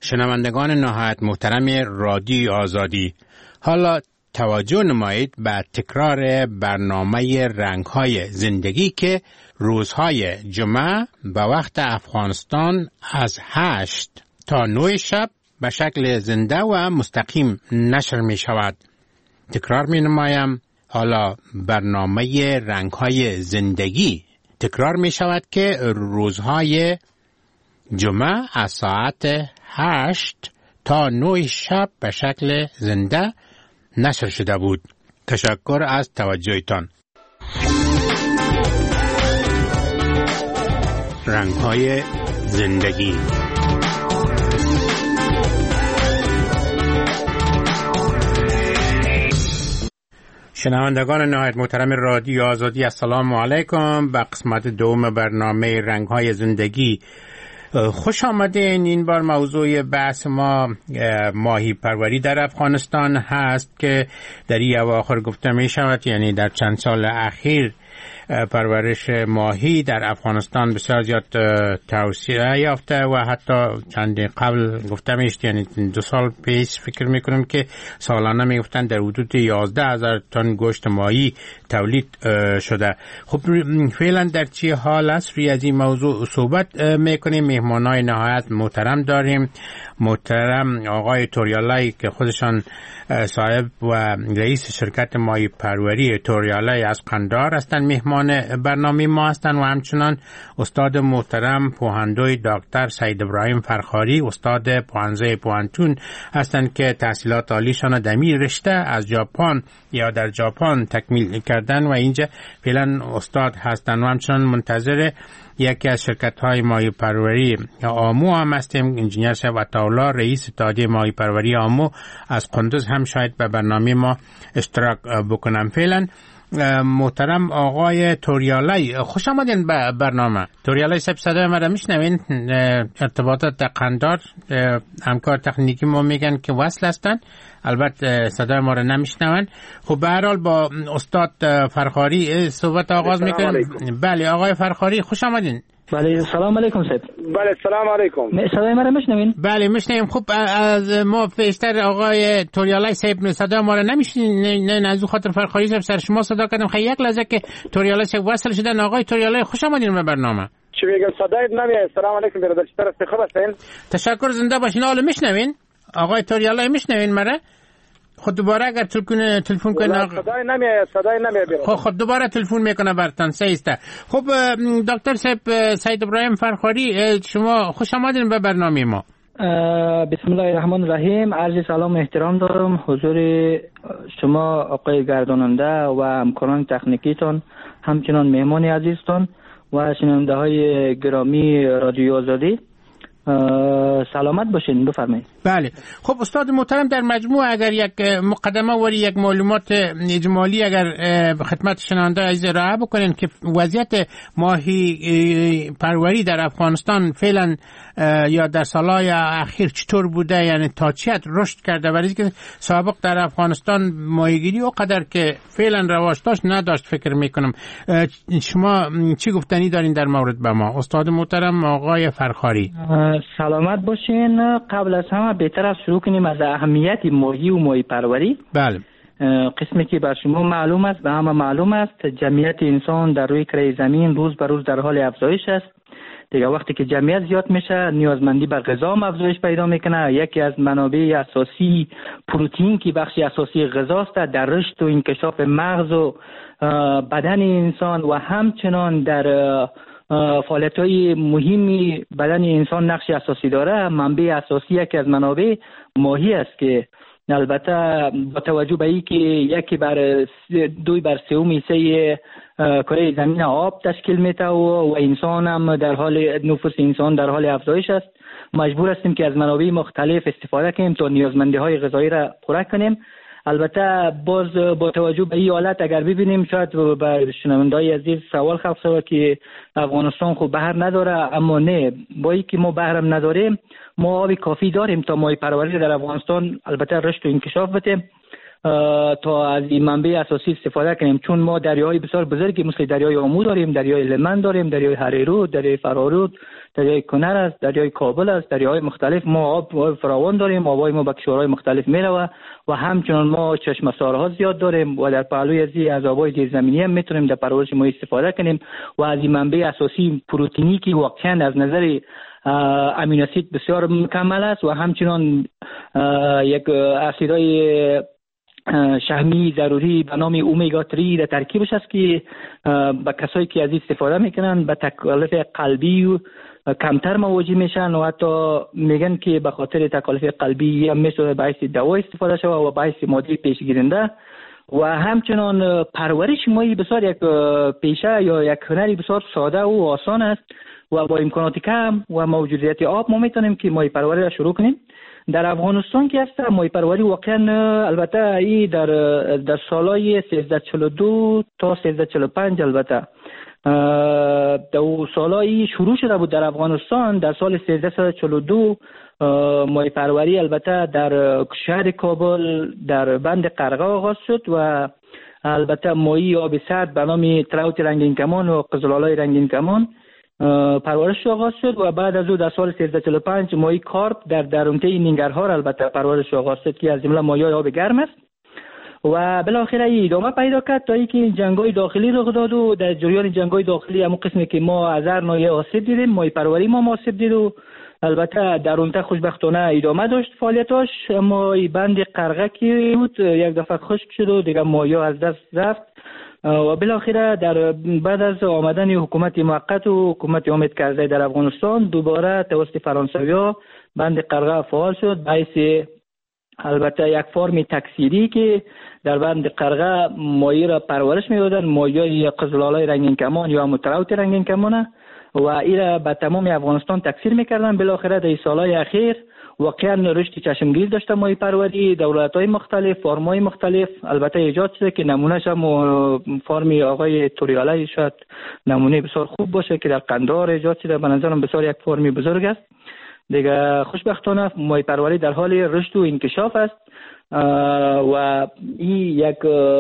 شنوندگان نهایت محترم رادیو آزادی، حالا توجه نمایید به تکرار برنامه رنگ‌های زندگی که روزهای جمعه به وقت افغانستان از 8 تا 9 شب به شکل زنده و مستقیم نشر می شود. تکرار می نمایم، حالا برنامه رنگ‌های زندگی تکرار می شود که روزهای جمعه از ساعت 8 تا 9 شب به شکل زنده نشر شده بود. تشکر از توجهتان. رنگ‌های زندگی. شنوندگان نهایت محترم رادیو آزادی، السلام علیکم. به قسمت دوم برنامه رنگ‌های زندگی خوش آمدین. این بار موضوع بحث ما ماهی پروری در افغانستان هست که در این اواخر گفته می شود، یعنی در چند سال اخیر پرورش ماهی در افغانستان بسیار زیاد توسعه یافته و حتی چند قبل گفته میشد، یعنی 2 سال پیش فکر میکنم که سالانه میگفتن در حدود 11,000 تن گوشت ماهی تولید شده. خب فعلا در چی حال است؟ روی از این موضوع صحبت میکنیم. مهمانای نهایت محترم داریم. محترم آقای توریالای که خودشان صاحب و رئیس شرکت ماهی پروری توریالای از قندهار هستند، مهمان برنامه ما هستند، و همچنان استاد محترم پوهندوی دکتر سید ابراهیم فرخاری، استاد پوهنځی پوهنتون هستند که تحصیلات عالیشان در این رشته از ژاپن یا در ژاپن تکمیل کردن و اینجا فعلا استاد هستند. و همچنان منتظر یکی از شرکت‌های ماهی پروری آمو هم هستیم، انجینیر صاحب عطاالله، رئیس اتحادیه ماهی پروری آمو از قندوز، هم شاید به برنامه ما اشتراک بکنم. فعلا محترم آقای توریالای، خوش آمدین به برنامه. توریالای صاحب صدای ما را میشنوین؟ ارتباطات در قندهار همکار تکنیکی ما میگن که وصل هستن، البته صدای ما را نمیشنون. خب به هر حال با استاد فرخاری صحبت آغاز میکنیم. بله آقای فرخاری خوش آمدین. بله سلام علیکم صاحب. بله سلام علیکم. صدای ما را میشنوین؟ بله میشنویم. خب از ما پیشتر آقای توریالای صاحب صدا ما را نمیشنین، نه از خاطر فرخاری صاحب سر شما صدا کردم. خیلی یک لحظه که توریالای صاحب وصل شدن. آقای توریالای خوش آمدین به برنامه. چی میگم صدای نمیاد؟ سلام علیکم برادر، چطور هستین؟ خوب هستین؟ تشکر، زنده باشین. حالا میشنوین آقای توریالای؟ میشنوین مرا؟ خود دوباره اگر تلفن کنه صدای نمیاد. خود دوباره تلفن میکنه برتان سیسته. خب دکتر صاحب سید ابراهیم فرخاری، شما خوش آمدین به برنامه ما. بسم الله الرحمن الرحیم. عرض سلام و احترام دارم حضور شما آقای گرداننده و همکاران تکنیکیتون، همچنان مهمان عزیزتون و شنونده های گرامی رادیو آزادی. سلامت باشین، بفرمایید. بله خب استاد محترم، در مجموع اگر یک مقدمه و یک معلومات اجمالی اگر خدمت شنونده عزیز ارائه بکنین که وضعیت ماهی پروری در افغانستان فعلا یا در سالهای اخیر چطور بوده، یعنی تا چه حد رشد کرده؟ برای اینکه سابق در افغانستان ماهیگیری اونقدر که فعلا رواج داشت نداشت فکر میکنم. شما چی گفتنی دارین در مورد به ما استاد محترم آقای فرخاری؟ سلامت باشین. قبل از همه بهتر است شروع کنیم از اهمیت ماهی و ماهی پروری. بله. قسمی که بر شما معلوم است، به همه معلوم است، جمعیت انسان در روی کره زمین روز به روز در حال افزایش است. دیگه وقتی که جمعیت زیاد میشه نیازمندی بر غذا هم افزایش پیدا میکنه. یکی از منابع اساسی پروتئین که بخشی اساسی غذاست در رشد و انکشاف مغز و بدن انسان و همچنان در فعالیت‌های مهمی بدن انسان نقش اساسی داره. منبع اساسی یکی از منابع ماهی است که البته با توجه به اینکه یکی بر 2/3 کره زمین آب تشکیل میده و انسان هم در حال نفوس انسان در حال افزایش است، مجبور هستیم که از منابع مختلف استفاده کنیم تا نیازمندی های غذایی را پوره کنیم. البته باز با توجه به این حالت اگر ببینیم شاید به شنونده‌های عزیز سوال خلق شود که افغانستان خب بحر نداره، اما نه، با اینکه ما بحرم نداریم ما آب کافی داریم تا ماهی پروری در افغانستان البته رشد و انکشاف بده تا از این منبع اساسی استفاده کنیم، چون ما دریاهای بسیار بزرگی مثل دریای آمو داریم، دریای لمن داریم، دریای هریرود، دریای فرارود، دریای کنر است، دریای کابل است، دریاهای مختلف. ما آب فراوان داریم، آبای ما به کشورهای مختلف میروه و همچنان ما چشمه سارها زیاد داریم و در پهلوی از آبای زیرزمینی هم میتونیم در پرورش ما استفاده کنیم و از این منبع اساسی پروتئینی که واقعا از نظر امینو اسید بسیار مکمل است و همچنان یک اسیدهای شحمی ضروری به نام اومگا 3 در ترکیبش است که به کسایی که از این استفاده میکنن به تکالیف قلبی و کمتر مواجه میشن و حتی میگن که به خاطر تکالیف قلبی هم میشه باعث دوا استفاده شود و باعث ماده پیشگیرنده و همچنان پرورش ماهی بسیار یک پیشه یا یک هنری بسیار ساده و آسان است و با امکانات کم و موجودیت آب ما میتونیم که ماهی پروری را شروع کنیم. در افغانستان که هست ماهی پروری واقعا البته ای در سالهای 1342 تا 1345 البته دو سالایی شروع شده بود در افغانستان. در سال 1342 ماهی پروری البته در شهر کابل در بند قرغه آغاز شد و البته ماهی آب سرد به نام تراوت رنگین کمان و قزل‌آلای رنگین کمان پرورش آغاز شد و بعد از او در سال 1345 ماهی کارپ در درونته ننگرهار البته پرورش آغاز شد که از جمله ماهی‌های آب گرم است و بالاخره ادامه پیدا کرد تا اینکه جنگ‌های داخلی رخ داد و در جریان جنگ‌های داخلی همون قسمی که ما از هر ناحیه آسیب دیدیم ماهی پروری ما آسیب دید و البته درونته خوشبختانه ادامه داشت فعالیتاش، اما بند قرغه که بود یک دفعه خشک شد و دیگه ماهی‌ها از دست رفت و بالاخره در بعد از آمدن حکومت موقت و حکومت امید کرزی در افغانستان دوباره توسط فرانسوی‌ها بند قرغه فعال شد، باعث البته یک فرم تکثیری که در بند قرغه ماهی را پرورش می‌دادن، ماهی‌های قزل‌آلای رنگین کمان یا متراوت رنگین کمان و این را به تمام افغانستان تکثیر می‌کردن. بالاخره در سال‌های اخیر واقعا رشد چشمگیر داشته ماهی پروری، دولت‌های مختلف، فرم‌های مختلف البته ایجاد شده که نمونه‌ش هم فرم آقای توریالی شاید نمونه بسیار خوب باشه که در قندهار ایجاد شده، به نظرم بسیار یک فرمی بزرگ است. دیگه خوشبختانه ماهی پروری در حال رشد و انکشاف است و این یک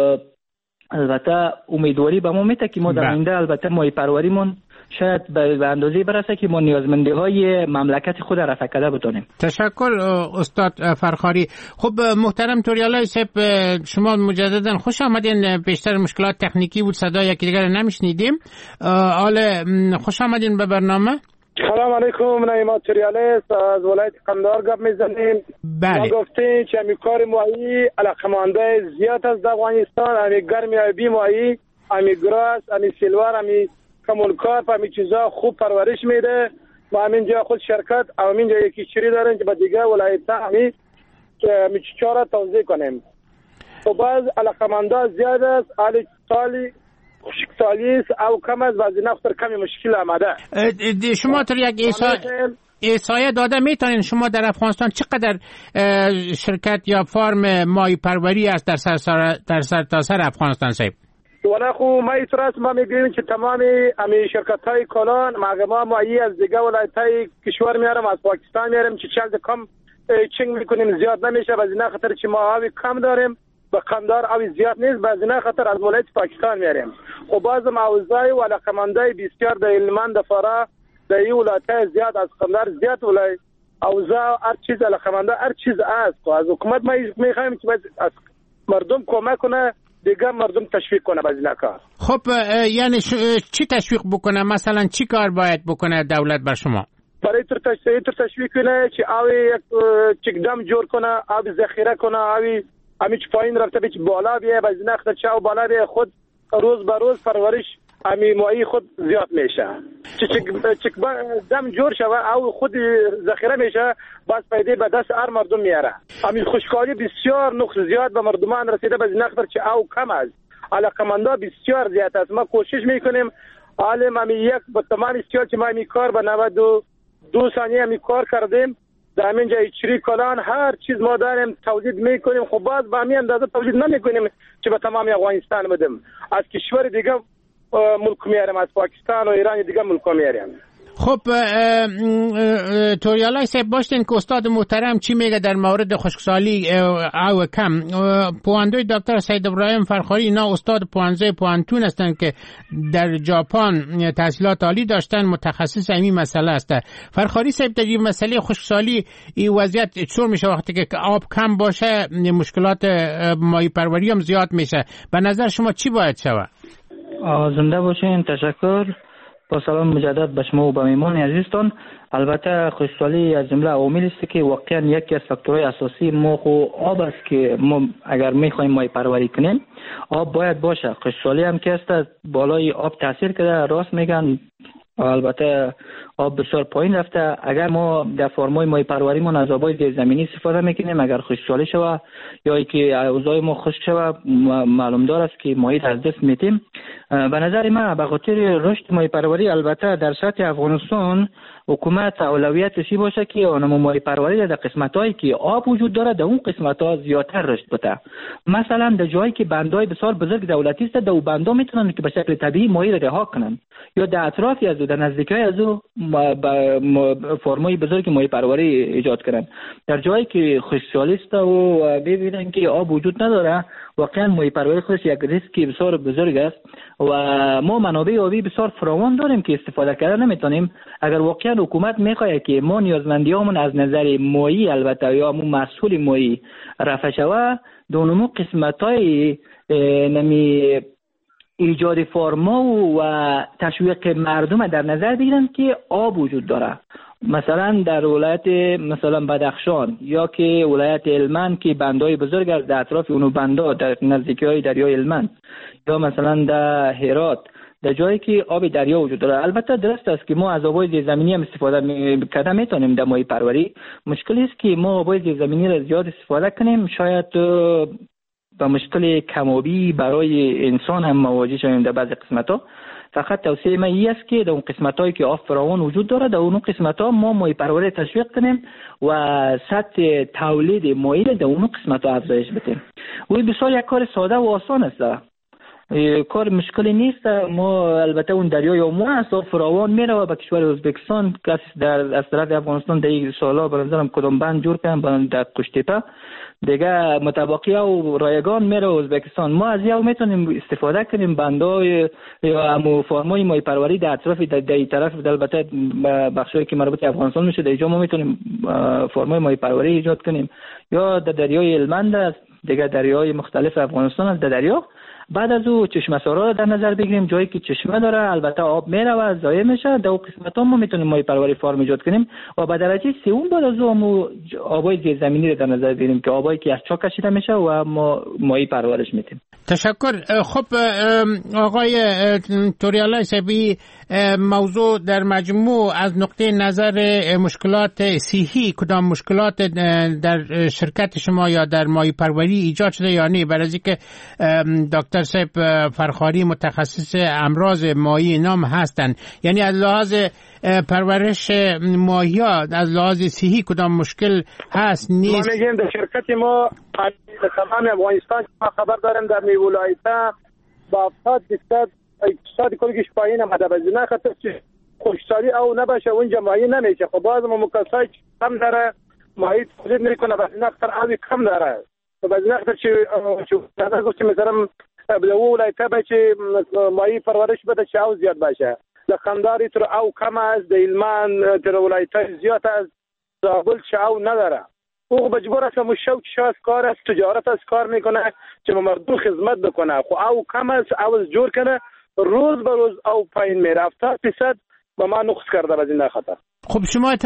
البته امیدواری به ما میده که ما در آینده البته ماهی پروریمون شاید به اندازه برسه که ما نیازمندی‌های مملکت خود را رفع بتونیم. تشکر استاد فرخاری. خب محترم توریالی صاحب، شما مجددا خوش آمدین. بیشتر مشکلات تکنیکی بود، صدای یکی دیگر نمیشنیدیم. حالا خوش آمدین به برنامه. سلام علیکم، نعیمات توریالی از ولایت قندهار گپ میزنیم. بله. ما گفتیم که همی کار ماهی علاقمنده زیاد از افغانستان، همی گرمی آبی ماهی، همی گراس، همی سیلور، همی کمونکارپ، همی چیزا خوب پرورش میده. ما همینجا خود شرکت و همینجا یکی چری داریم که با دیگه ولایت همی چارا توضیح کنیم. و بعض علاقمنده زیاد است، حالی سالی خشکسالی است او کم است، بعضی نفتر کمی مشکل آمده. شما تر یک احصایه داده میتونین شما در افغانستان چقدر شرکت یا فارم ماهی پروری است در سرتاسر افغانستان صاحب؟ ولی خو ما ایتراس ما میگیم که تمام امی شرکت های کلان ما ماهی از دیگه ولایت های کشور میارم، از پاکستان میارم که چند کم چنگ میکنیم، زیاد نمیشه، بعضی نه خاطر که ما آبی کم داریم و قندار آبی زیاد نیست، بعضی نه خاطر از ولایت پاکستان میاریم. و باز موضوعی و علاقمندای بسیار در هلمند فرا در این ولایت زیاد از قندار زیاد ولایت اوضاع هر چیز علاقمنده هر چیز است. از حکومت ما میخوایم که از مردم کمک کنه، دیگه مردم تشویق کنه بعضی نکار. خب یعنی چی تشویق بکنه؟ مثلا چی کار باید بکنه دولت بر شما؟ برای تشویق کنه که آبی یک چکدم جور کنه، آبی ذخیره کنه، آبی همیچ پایین رفته بیچ بالا بیه، بعضی نخت چاو بالا بیه، خود روز به روز پرورش امی ماهی خود زیاد میشه. چک دم جور شوه او خود ذخیره میشه، بس پیدا به دست هر مردم میاره. امی خوشکاری بسیار نقص زیاد به مردمان رسیده، بعضی نخت چه او کم است، علاقمندا بسیار زیاد است. ما کوشش میکنیم عالم امی یک با تمام استیال که ما امی کار به 92 ثانیه امی کار کردیم در همینجا چری کلان هر چیز ما داریم تولید میکنیم. خب باز به همین اندازه تولید نمیکنیم که به تمام افغانستان بدیم، از کشور دیگه ملک میاریم، از پاکستان و ایران دیگه ملک میاریم. خب توریالای صاحب باشتین که استاد محترم چی میگه در مورد خشکسالی او کم. پواندوی دکتر سید ابراهیم فرخاری اینا استاد پوانزه پوانتون هستن که در ژاپن تحصیلات عالی داشتن، متخصص این مسئله هستن. فرخاری صاحب در این مسئله خشکسالی این وضعیت چطور میشه وقتی که آب کم باشه؟ مشکلات ماهی پروری هم زیاد میشه. به نظر شما چی باید شود؟ زنده باشین. تشکر. با سلام مجدد به شما و به میهمان عزیزتان. البته خشکسالی از جمله عوامل است که واقعا یکی از فاکتورهای اساسی ما آب است که ما اگر میخوایم ماهی پروری کنیم آب باید باشه. خشکسالی هم که است بالای آب تاثیر کرده، راست میگن. البته آب بسیار پایین رفته. اگر ما در فرمای ماهی پروری ما از آبای زیرزمینی استفاده میکنیم، اگر خشکسالی شود یا اینکه اوضاع ما خشک شود، معلوم دار است که ماهی از دست میتیم. به نظر من به خاطر رشد ماهی پروری البته در سطح افغانستان حکومت اولویتش باشه که آنمو ماهی پروری در قسمت‌هایی که آب وجود داره در اون قسمت‌ها زیادتر رشد بده. مثلا در جایی که بندهای بسیار بزرگ دولتی است، در اون بندا میتونن که به شکل طبیعی ماهی را رها کنن، یا در اطرافی از در نزدیکی از او فرمای بزرگ ماهی پروری ایجاد کنن. در جایی که خشکسالی است و ببینن که آب وجود نداره، واقعا ماهی پروری خودش یک ریسک بسیار بزرگ است و ما منابع آبی بسیار فراوان داریم که استفاده کردن نمیتونیم. اگر واقعا حکومت میخواد که ما نیازمندیامون از نظر ماهی البته یا مو مسئول ماهی رفع شود، دونمو قسمت‌های نمی ایجاد فرما و تشویق مردم در نظر بگیرن که آب وجود داره. مثلا در ولایت مثلا بدخشان یا که ولایت هلمند که بندهای بزرگ در اطراف اونو بندا در نزدیکی دریای هلمند، یا مثلا در هرات در جایی که آب دریا وجود داره. البته درست است که ما از آبای زیرزمینی هم استفاده کرده میتونیم در ماهی پروری. مشکلی است که ما آبای زیرزمینی را زیاد استفاده کنیم، شاید با مشکل کمابی برای انسان هم مواجه شویم در بعضی قسمت‌ها. فقط توصیه من این است که در اون قسمت‌هایی که آب فراوان وجود داره در اون قسمت‌ها ما ماهی پروری تشویق کنیم و سطح تولید ماهی در اون قسمت‌ها افزایش بدیم. و بسیار یک کار ساده و آسان است، کار مشکلی نیست. ما البته اون دریای اومو است فراوان میره و به کشور ازبکستان کسی در از طرف افغانستان در این سالا به نظرم کدام بند جور کردن در قشتیپه دیگه متباقی و رایگان میره ازبکستان. ما از یه میتونیم استفاده کنیم بندای یا همو فرمای ماهی پروری در اطراف در این طرف البته بخشایی که مربوط به افغانستان میشه در اینجا ما میتونیم فرمای ماهی پروری ایجاد کنیم، یا در دریای هلمند است، دیگه دریای مختلف افغانستان است در دریا. بعد از او چشمه سارا در نظر بگیریم، جایی که چشمه داره البته آب میره و ضایع میشه، در اون قسمت‌ها ما میتونیم ماهی پروری فارم ایجاد کنیم. و به درجه سوم بعد از او آبای زیرزمینی رو در نظر بگیریم که آبایی که از چاه کشیده میشه و ما ماهی پرورش میدیم. تشکر. خب آقای توریالای صاحبی، موضوع در مجموع از نقطه نظر مشکلات صحی کدام مشکلات در شرکت شما یا در ماهی پروری ایجاد شده یا نه؟ برای اینکه دکتر صاحب فرخاری متخصص امراض ماهی نام هستند، یعنی از لحاظ پرورش ماهی ها از لحاظ صحی کدام مشکل هست نیست؟ ما میگیم در شرکت ما تمام افغانستان ما خبر داریم در می ولایت با 70% اقتصاد کلش پایین آمده، به نه خاطر که خشکسالی او نباشه اونجا ماهی نمیشه. خب باز ما مکاسای کم داره ماهی تولید نمیکنه، به نه خاطر آبی کم داره، به نه خاطر چه گفت مثلا به ولایت باشه ماهی پرورش بده چه او زیاد باشه. لخنداری تر او کم است، در هلمند تر ولایت زیاد است، زابل چه او نداره. او مجبور است مشوق شاست کار است، تجارت است کار میکنه که مردم خدمت بکنه. خو او کم است، او جور کنه روز به روز او پایین میره. 70% با ما نقص کرده از این خاطر. خب شما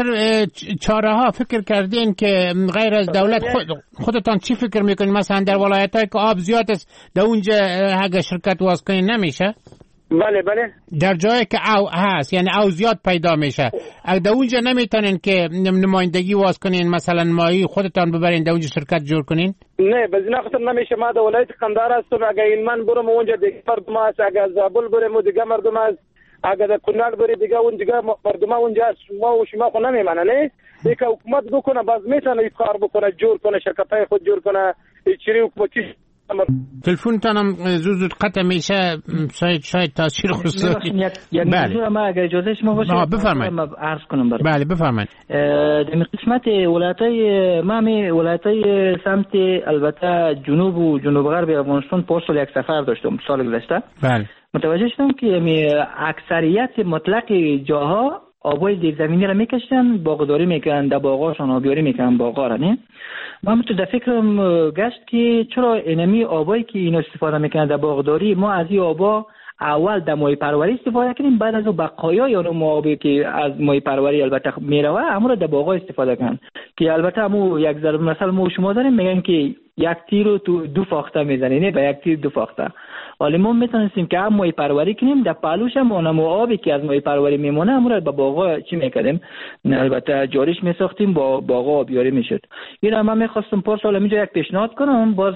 چاره ها فکر کردین که غیر از دولت خودتان چی فکر میکنین؟ مثلا در ولایت‌هایی که آب زیاد است در اونجا اگه شرکت واس کنین نمیشه؟ بله بله. در جایی که او هست یعنی او زیاد پیدا میشه، اگه در اونجا نمیتونین که نمایندگی واس کنین مثلا ماهی خودتان ببرین در اونجا شرکت جور کنین؟ نه به این خاطر نمیشه. ما در ولایت قندهار هستم، اگه هلمند برم اونجا دیگه مردم هست، اگه زابل برم دیگه مردم هست، اگه در کنال بری دیگه اون دیگه مردم اونجا هست. ما و شما خو نمیمانه نه دیگه حکومت بکنه باز میتونه کار بکنه، جور کنه، شرکتای خود جور کنه، چری حکومتی تلفنتانم زود قطع میشه، شاید تاثیر خصوصی. یک موضوع ما اگر اجازه شما باشه بفرمایید. عرض کنم برای. بله بفرمایید. در قسمت ولایت‌های ما ولایت‌های سمت البته جنوب و جنوب غرب افغانستان پارسال یک سفر داشتم سال گذشته. بله. متوجه شدم که اکثریت مطلق جاها آبای زیرزمینی را میکشن، باغداری میکنن، در باغاشون آبیاری میکنن باغا را. نه من تو در فکرم گشت که چرا اینمی آبایی که این استفاده میکنن در باغداری ما از این آبا اول در ماهی پروری استفاده کنیم، بعد از بقایا یا اون آبی که از ماهی پروری البته میروه امر در باغا استفاده کنن. که البته مو یک ضرب مثلا ما شما داریم میگن که یک تیر رو تو دو فاخته میزنی، نه به یک تیر دو فاخته. ولی ما میتونستیم که هم ماهی پروری کنیم، در پهلوش هم اونم آبی که از ماهی پروری میمونه امر به باغا چی میکردیم، البته جاریش میساختیم، با باغا آبیاری میشد. این من میخواستم پارسال اینجا یک پیشنهاد کنم، باز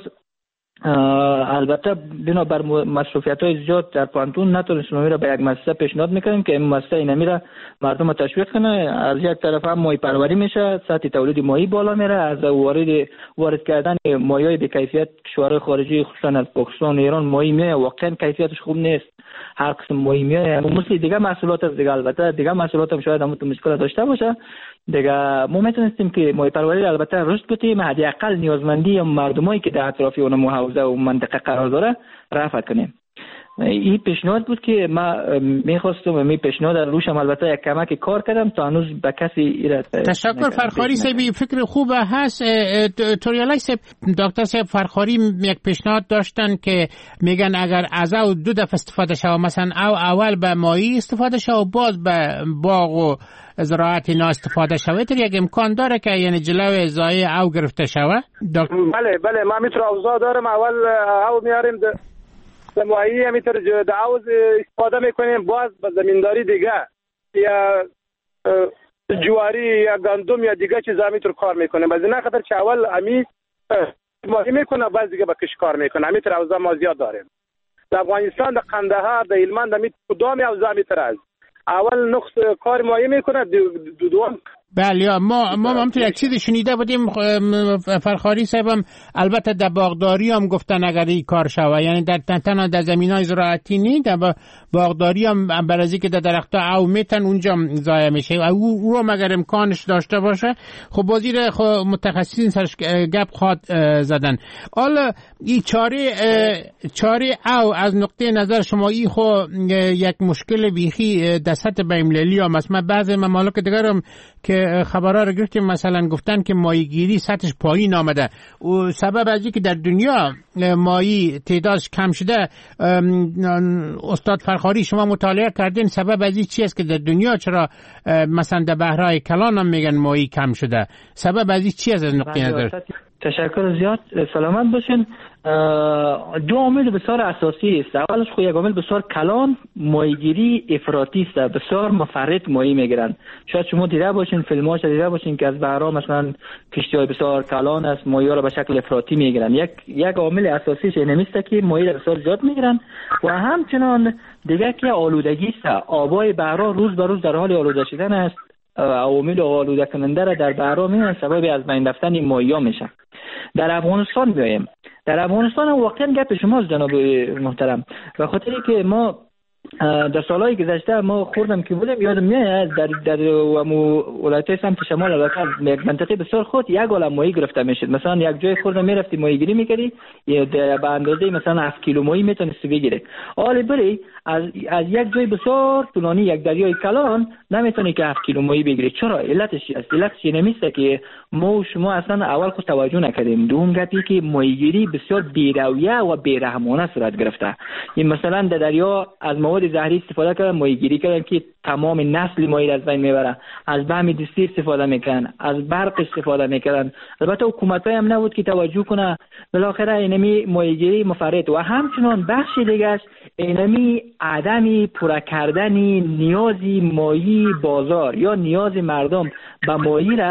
البته بنابر مصروفیت‌های زیاد در پانتون نتونستیم میره به یک مؤسسه پیشنهاد میکنیم که این مؤسسه اینمی را مردم تشویق کنه. از یک طرف هم ماهی پروری میشه، سطح تولید ماهی بالا میره، از وارد کردن ماهی‌های به کیفیت کشورهای خارجی خصوصا از پاکستان و ایران ماهی میاد واقعا کیفیتش خوب نیست، هر قسم ماهی میاد مثل دیگه محصولات از دیگه، البته دیگه محصولات هم شاید هم تو مشکل داشته باشه دیگه. ما میتونستیم که ماهی پروری البته رشد بدیم، حداقل نیازمندی مردمایی که در اطراف اون محافظه و منطقه قرار داره رفع کنیم. این پیشنهاد بود که ما میخواستم، می پیشنهاد روشم البته یک کمک کار کردم تا هنوز به کسی ایراد. تشکر فرخاری صاحب، فکر خوبه هست. توریالای صاحب، دکتر صاحب فرخاری یک پیشنهاد داشتن که میگن اگر از او دو دفعه استفاده شود، مثلا او اول به ماهی استفاده شود و باز به باغ و زراعت اینا استفاده شود، یک امکان داره که یعنی جلوی ضایع او گرفته شود؟ بله ما میتونم اوضاع دارم، اول او میاریم در ماهی همینطور دعوز استفاده میکنیم، باز به زمینداری دیگه یا جواری یا گندم یا دیگه چیز همینطور کار میکنیم. از این خاطر که اول امی ماهی میکنه باز دیگه با کش کار میکنه. همینطور اوضاع ما زیاد داریم در افغانستان، در قندهار، در هلمند، همین کدام اوضاع همینطور است. اول نقص کار ماهی میکنه، دوم بله. ما هم تو یک چیز شنیده بودیم فرخاری صاحبم، البته در باغداری هم گفتن اگر این کار شوه، یعنی در تنها در زمینای زراعتی نی، در باغداری هم برازی که در درختها او میتن اونجا ضایع میشه، او هم اگر امکانش داشته باشه خب بازیر متخصصین سرش گپ خواد زدن. حالا این چاره او از نقطه نظر شما ای خو یک مشکل بیخی در سطح بین‌المللی هم است. بعضی ممالک دیگر هم که خبرها رو گرفتیم مثلا گفتن که ماهیگیری سطحش پایین آمده و سبب از اینکه در دنیا ماهی تعدادش کم شده. استاد فرخاری شما مطالعه کردین سبب از این چی است که در دنیا چرا مثلا در بحرهای کلان هم میگن ماهی کم شده؟ سبب از این چی است از نقطه نظر؟ تشکر زیاد، سلامت باشین. دو عامل بسیار اساسی است. اولش خو یک عامل بسیار کلان، ماهیگیری افراطی است، بسیار مفرط ماهی میگیرن. شاید شما دیده باشین، فیلماش دیده باشین که از بحرها مثلا کشتی‌های بسیار کلان است، ماهی‌ها را به شکل افراطی میگیرن. یک عامل اساسیش اینه است که ماهی را بسیار زیاد میگیرن و همچنان دیگه که آلودگی است. آبای بحرها روز به روز در حال آلوده شدن است. عوامل آلوده کننده را در بحرها میان سبب از بین رفتن ماهی‌ها میشه. در افغانستان بیایم. در افغانستان واقعا گپ شماست جناب محترم، به خاطری که ما در سالهای گذشته ما خوردم که بودم یادم میاد در ولایت سمت شمال البته یک منطقه بسیار خود یک عالم ماهی گرفته میشد. مثلا یک جای خوردم میرفتی ماهیگیری میکردی به اندازه مثلا 7 کیلو ماهی میتونستی بگیری. حالا بری از یک جای بسیار طولانی یک دریای کلان نمیتونی که 7 کیلو ماهی بگیری. چرا؟ علتش چی است؟ علتش اینه میسته که ما و شما اصلا اول خود توجه نکردیم. دوم گپی که ماهیگیری بسیار بی‌رویه و بی‌رحمانه صورت گرفته. این مثلا در دریا از مواد زهری استفاده کردن، ماهیگیری کردن که تمام نسل ماهی از بین میبره. از بهم دستی استفاده میکنن، از برق استفاده میکنن. البته حکومت‌ها هم نبود که توجه کنه. بالاخره اینمی ماهیگیری مفرط و همچنان بخش دیگه اینمی عدم پورا کردن نیازی ماهی بازار یا نیاز مردم به ماهی را که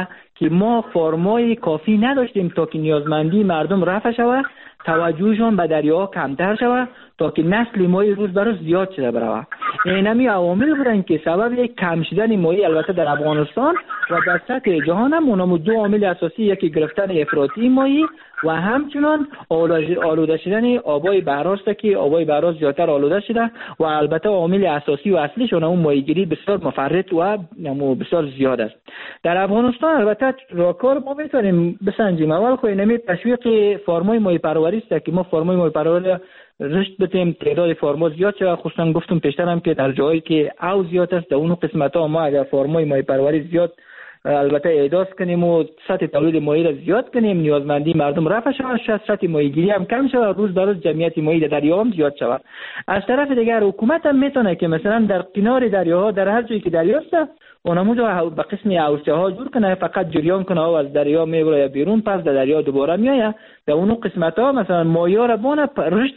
که ما فرمای کافی نداشتیم تا که نیازمندی مردم رفع شود، توجهشون به دریاها کمتر شود تا که نسل ماهی روز به روز زیاد شده برود. اینمی عوامل بودن که سبب یک کم شدن ماهی البته در افغانستان و در سطح جهان هم اونم دو عامل اساسی، یکی گرفتن افراطی ماهی و همچنان آلوده شدن آبای بحراست که آبای بحراست زیادتر آلوده شده و البته عامل اساسی و اصلیش اون ماهیگیری بسیار مفرط و بسیار زیاد است. در افغانستان البته راهکار ما میتونیم بسنجیم. اول خو اینمی تشویق فرمای ماهی پروری است که ما فرمای ماهی پروری رشد بدیم، تعداد فرما زیاد شد. خصوصا گفتم پیشترم که در جایی که او زیاد است در اون قسمت ها ما اگر فرمای ماهی پروری زیاد البته اعداد کنیم و سطح تولید ماهی را زیاد کنیم، نیازمندی مردم رفع شود، سطح ماهیگیری هم کم شود، روز به روز جمعیت ماهی در دریا هم زیاد شود. از طرف دیگر حکومت هم میتونه که مثلا در کنار دریاها در هر جایی که دریا است اونموجا به قسم اوسته ها جور کنه، فقط جریان کنه و از دریا میبره بیرون، پس در دریا دوباره میایه. در اون قسمت ها مثلا ماهی ها را بونه رشد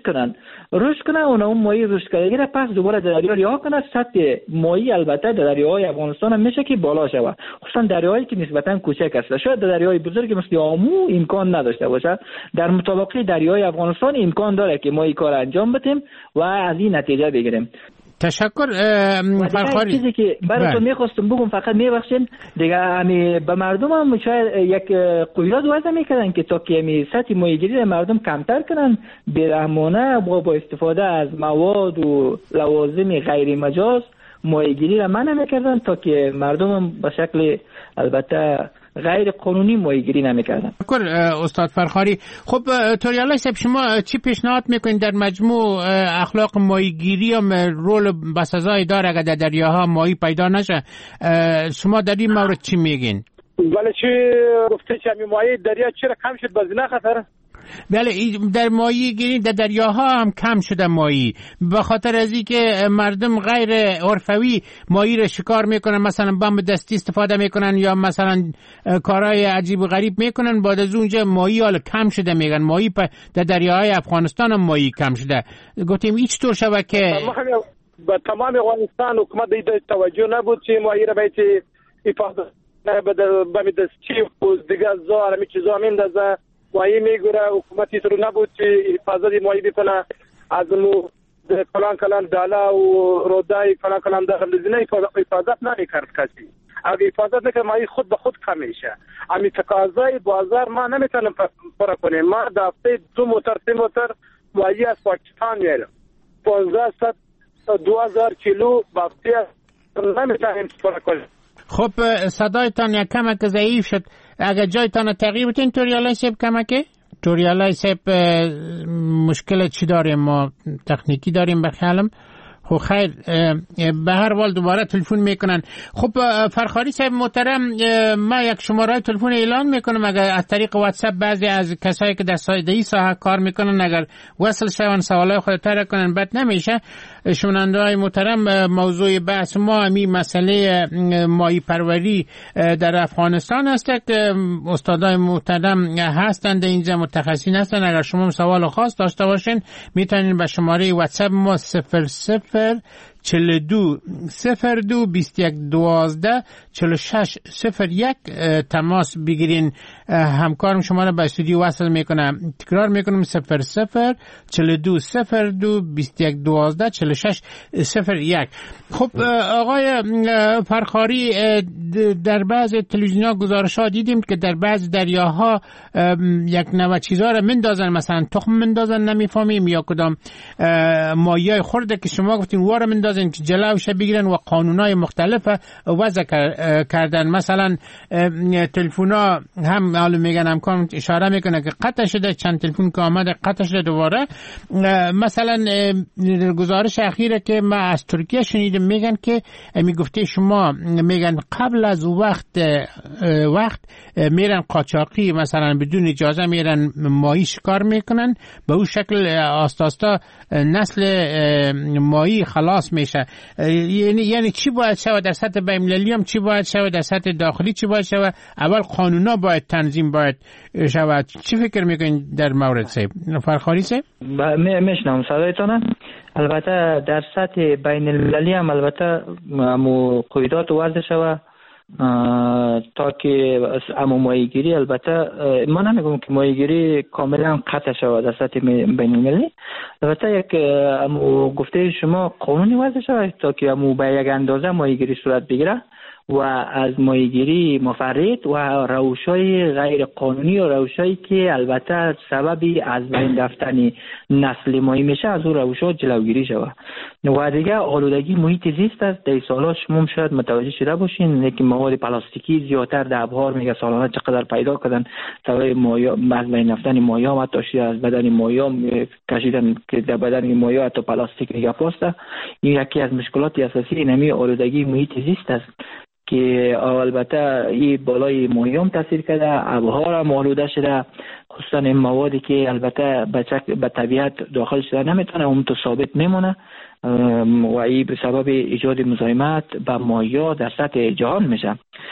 کنن اون ماهی رشد کردگی را پس دوباره در دریا رها کنه. سطح ماهی البته در دریاهای افغانستان هم میشه که بالا شود، خصوصا دریاهایی که نسبتا کوچک است. شاید در دریاهای بزرگ مثل آمو امکان نداشته باشه، در مطابق دریاهای افغانستان امکان داره که ما این کار انجام بدیم و از این نتیجه بگیریم. تشکر فرخاری. چیزی که براتون میخواستم بگم فقط میبخشین دیگه، همی به مردم هم شاید یک قیود وضع میکردن که تا که همی سطح ماهیگیری مردم کمتر کنن، بیرحمانه با استفاده از مواد و لوازم غیر مجاز ماهیگیری را منع میکردن تا که مردم هم به شکل البته غیر قانونی ماهیگیری نمیکردن. استاد فرخاری، خب توریالا صاحب شما چی پیشنهاد میکنید در مجموع اخلاق ماهیگیری هم رول بسزای داره اگر در دریاها ماهی پیدا نشه؟ شما در این مورد چی میگین؟ ولی چی گفته که ماهی دریا چرا کم شد باز نه خطر؟ بله در ماهی گیری در دریاها هم کم شده ماهی، به خاطر از اینکه مردم غیر عرفوی ماهی رو شکار میکنن، مثلا بم دستی استفاده میکنن یا مثلا کارهای عجیب و غریب میکنن. بعد از اونجا ماهی حالا کم شده میگن، ماهی در دریاهای افغانستان هم ماهی کم شده. گفتیم هیچ طور شده که با تمام افغانستان حکومت دیگه توجه نبود که ماهی رو باید حفاظت به دستی و دیگه زار می چیزا میندازه. ماهی میگوره حکومتی تو نبود که حفاظت ماهی بکنه، از مو کلان دالا و رودای کلان داخل زینه حفاظت نمیکرد کسی. اگه حفاظت نکنه ماهی خود به خود کم میشه. امی تقاضای بازار ما نمیتونیم پورا کنیم. ما در هفته 2 موتر 3 موتر ماهی از پاکستان میارم، 1500 2000 کیلو به هفته نمیتونیم پورا کنیم. خب صدایتان یک کمک ضعیف شد، اگر جایتان تغییر بدین توریالای صاحب کمکه؟ توریالای صاحب مشکل چی داریم؟ ما تکنیکی داریم بخیالم. خب خیر، به هر حال دوباره تلفن میکنن. خب فرخاری صاحب محترم، ما یک شماره تلفن اعلان میکنم، اگر از طریق واتساپ بعضی از کسایی که در سایده ساحه کار میکنن اگر وصل شون سوالای خود طرح کنن بد نمیشه. شنونده های محترم، موضوع بحث ما همین مسئله ماهی پروری در افغانستان است که استادای محترم هستند اینجا، متخصصین هستند. اگر شما سوال خاص داشته باشین میتونین به شماره واتساپ ما 00 42 02 21 12 46 01 تماس بگیرین. همکارم شما را به استودیو وصل میکنم. تکرار میکنم 00 42 02 21 12 46 01. خب آقای فرخاری، در بعض تلویزیون‌ها گزارش‌ها دیدیم که در بعض دریاها یک نوع چیزا را مندازن، مثلا تخم مندازن، نمیفهمیم یا کدام ماهیای خورده که شما گفتین واره مندازن که جلوش بگیرن و قانونای مختلف وضع کردن. مثلا تلفن‌ها هم حالا میگن، همکارم اشاره میکنه که قطع شده، چند تلفن که آمده قطع شده دوباره. مثلا گزارش اخیره که ما از ترکیه شنیدم میگن که میگفته شما میگن قبل از وقت میرن قاچاقی، مثلا بدون اجازه میرن ماهی شکار میکنن، به اون شکل آستاستا نسل ماهی خلاص میشه. یعنی چی باید شود در سطح بین‌المللی هم، چی باید شود در سطح داخلی، چی باید شود؟ اول قانونا باید تنظیم باید شود. چی فکر میکنین در مورد صاحب فرخاری صاحب؟ میشنم صدایتان. البته در سطح بین المللی هم البته قیودات وضع شود تا که امو ماهیگیری، البته ما نمیگم که ماهیگیری کاملا قطع شود در سطح بین‌المللی، البته یک امو گفته شما قانونی وضع شود تا که امو به یک اندازه ماهیگیری صورت بگیره و از ماهیگیری مفرط و روش‌های غیر قانونی و روش‌هایی که البته سببی از بین رفتن نسل ماهی میشه از اون روش‌ها جلوگیری شود. و دیگه آلودگی محیط زیست است. در سال‌ها شما شاید متوجه شده باشین که مواد پلاستیکی زیادتر در ابهار میگه سالانه چقدر پیدا کردن، سبب ماهی‌ها از بین رفتن ماهی‌ها و تا از بدن ماهی‌ها کشیدن که در بدن ماهی‌ها حتی پلاستیک دیگه پاسته. این یکی از مشکلات اساسی نمی آلودگی محیط زیست است که البته این بالای ماهیان تاثیر کرده، ابهار هم آلوده شده، خصوصا این موادی که البته به طبیعت داخل شده نمیتونه اون تو ثابت میمونه و این به سبب ایجاد مزاحمت به ماهی‌ها در سطح جهان میشه.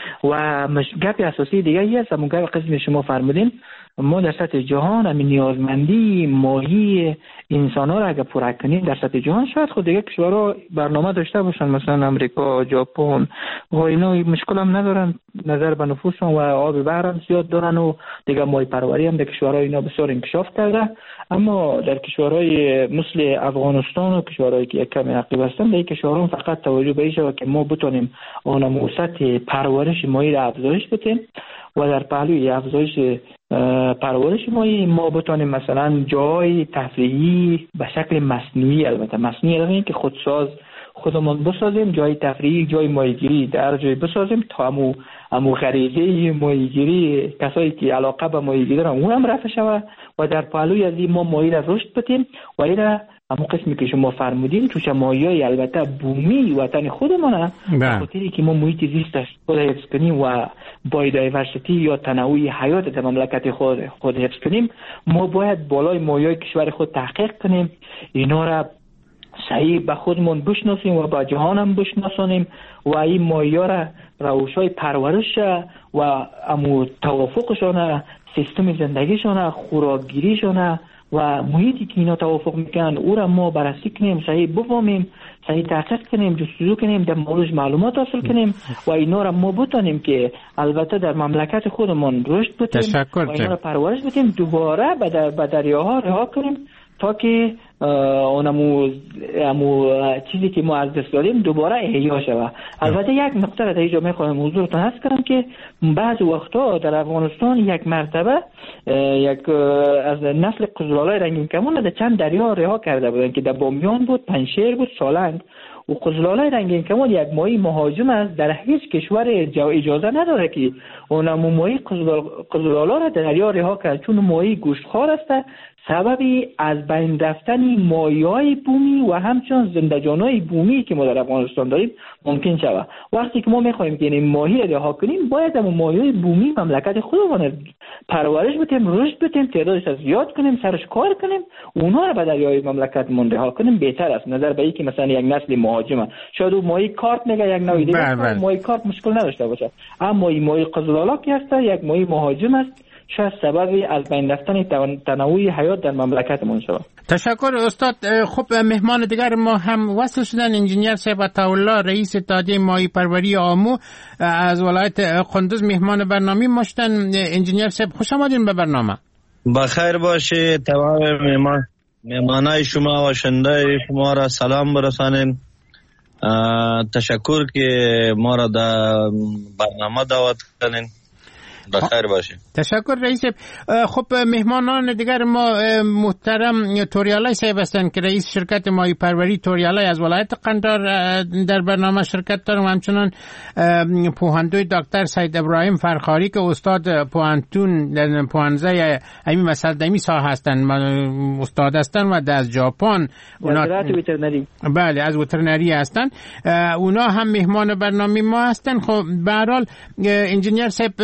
و گپ اساسی دیگه ای است، همون گپ قسم شما فرمودین، ما در سطح جهان همین نیازمندی ماهی انسان‌ها را اگه پورا کنیم در سطح جهان، شاید خود دیگه کشورها برنامه داشته باشن، مثلا امریکا، ژاپن و اینا مشکل هم ندارن، نظر به نفوسشون و آب بحر هم زیاد دارن و دیگه ماهی پروری هم در کشورهای اینا بسیار انکشاف کرده. اما در کشورهای مثل افغانستان و کشورهایی که یک کمی عقب هستن، در این کشورها فقط توجه به این شود که ما بتونیم آن سطح پرورش ماهی را افزایش بدیم و در پهلوی افزایش پرورش ماهی ما بتونیم مثلا جای تفریحی به شکل مصنوعی، البته مصنوعی یعنی که خودساز خودمون بسازیم، جای تفریحی، جای ماهیگیری در جای بسازیم تا امو غریزه ماهیگیری کسایی که علاقه به ماهیگیری دارن اون هم رفع شود و در پهلوی از این ما ماهی را رشد بدیم و این را همون قسمی که شما فرمودین توش ماهی‌های البته بومی وطن خودمونه، به خاطری که ما محیط زیست خود حفظ کنیم و بایودایورسیتی یا تنوع حیات در مملکت خود حفظ کنیم، ما باید بالای ماهی‌های کشور خود تحقیق کنیم، اینا را صحیح به خودمون بشناسیم و با جهان هم بشناسانیم و این ماهی‌ها را روش‌های پرورش و امو توافقشان، سیستم زندگیشان، خوراکگیریشان و محیطی که اینا توافق میکنن او را ما بررسی کنیم، صحیح بفهمیم، صحیح تحقیق کنیم، جستجو کنیم، در موردش معلومات حاصل کنیم و اینا را ما بتونیم که البته در مملکت خودمون رشد بدیم و اینا را پرورش بدیم، دوباره به دریاها رها کنیم تا که اونمو چیزی که ما از دست دادیم دوباره احیا شود. البته یک نقطه را در اینجا میخواهم حضورتون عرض کنم که بعض وقتا در افغانستان یک مرتبه یک از نسل قزل‌آلای رنگین کمان در چند دریا رها کرده بودن که در بامیان بود، پنشیر بود، سالنگ. و قزل‌آلای رنگین کمان یک ماهی مهاجم است، در هیچ کشور اجازه نداره که اونمو ماهی قزل‌آلا را در دریا رها کرد، چون ماهی گوشتخوار است، سببی از بین رفتن ماهی‌های بومی و همچنین زنده‌جان‌های بومی که ما در افغانستان داریم ممکن شود. وقتی که ما می‌خوایم که این ماهی را رها کنیم، باید هم ماهی‌های بومی مملکت خودمون پرورش بدیم، رشد بدیم، تعدادش را زیاد کنیم، سرش کار کنیم، اونها را به دریای مملکتمون رها کنیم، بهتر است نظر به اینکه مثلا یک نسل مهاجم شاید اون ماهی کارپ میگه یک نوعی دیگه، ماهی کارپ مشکل نداشته باشه، اما این ماهی قزل‌آلا که هست یک ماهی مهاجم است، شاید سببی از بین رفتن تنوع حیات در مملکتمون شود. تشکر استاد. خب مهمان دیگر ما هم وصل شدن، انجینیر صاحب عطاالله رئیس اتحادیه ماهی پروری آمو از ولایت قندوز مهمان برنامه ما شدن. انجینیر صاحب خوش آمدین به برنامه. بخیر باشید. تمام مهمانای شما و شنونده شما را سلام برسانیم. تشکر که ما را در برنامه دعوت کردین. بخیر باشید. تشکر رئیس. خب مهمانان دیگر ما محترم توریالای صاحب هستند که رئیس شرکت ماهی پروری توریالای از ولایت قندهار در برنامه شرکت دارم، همچنان پوهندوی دکتر سید ابراهیم فرخاری که استاد پوهنتون در پوهنزه ایمی مسدمی ساحه هستند، استاد هستند و از ژاپن بله از وترنری هستند، اونا هم مهمان برنامه ما هستند. خب به هر حال انجینیر صاحب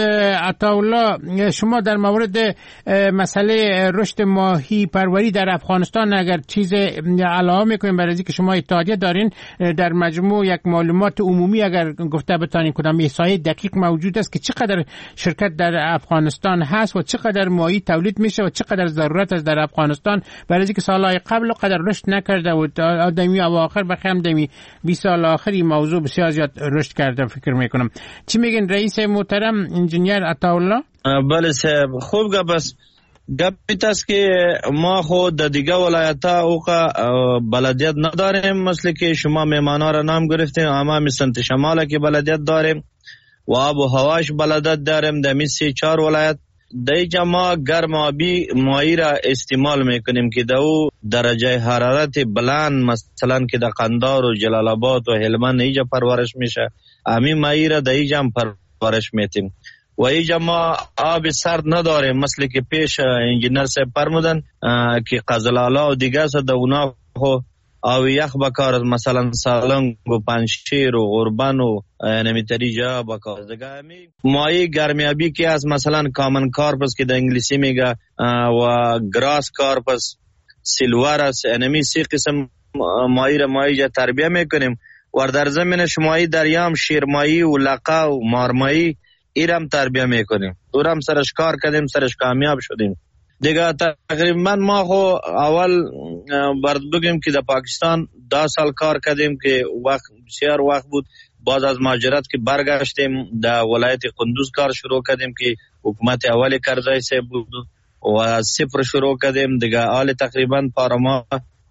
عطاالله، شما در مورد مسئله رشد ماهی پروری در افغانستان اگر چیز علاوه میکنیم برای اینکه شما اتحادیه دارین، در مجموع یک معلومات عمومی اگر گفته بتانین کدام احصایه دقیق موجود است که چقدر شرکت در افغانستان هست و چقدر ماهی تولید میشه و چقدر ضرورت است در افغانستان، برای اینکه سالهای قبل قدر رشد نکرده و آدمی اواخر بخیم دمی 20 سال آخری موضوع بسیار زیاد رشد کرده فکر میکنم. چی میگن رئیس محترم انجینیر عطاالله؟ بله صاحب، خوب گپ است. گپ است که ما خود در دیگه ولایت‌ها اوقا بلدیت نداریم، مثل که شما میمانا را نام گرفتیم، اما سمت شمال که بلدیت داریم و آب و هواش بلدیت داریم. در 3-4 ولایت دیجا ما گرم آبی ماهی را استعمال میکنیم که دو درجه حرارت بلند، مثلا که در قندار و جلال آباد و هلمند ایجا پرورش میشه، همین ماهی را دیجا هم پرورش میتیم. و ایجا ما آب سرد نداریم، مثل که پیش انجینر صاحب فرمودن که قزلالا و دیگه در اونا آب یخ بکار، مثلا سالنگ و پنشیر و غربن و نمیتری جا بکار. ماهی گرمیابی که از مثلا کامن کارپس که در انگلیسی میگه و گراس کارپس، سیلور است، انمی 3 قسم ماهی را ماهی جا تربیه میکنیم. و در زمینش ماهی دریام، شیرماهی و لقا و مارماهی ایرم تربیه میکنیم. اورم سرش کار کردیم، سرش کامیاب شدیم. دیگه تقریبا ما خو اول برد بگیم که در پاکستان 10 سال کار کردیم که وقت بسیار وقت بود. بعد از مهاجرت که برگشتیم در ولایت قندوز کار شروع کردیم که حکومت اولی کرزای صاحب بود و 0 شروع کردیم. دیگه حال تقریبا پارما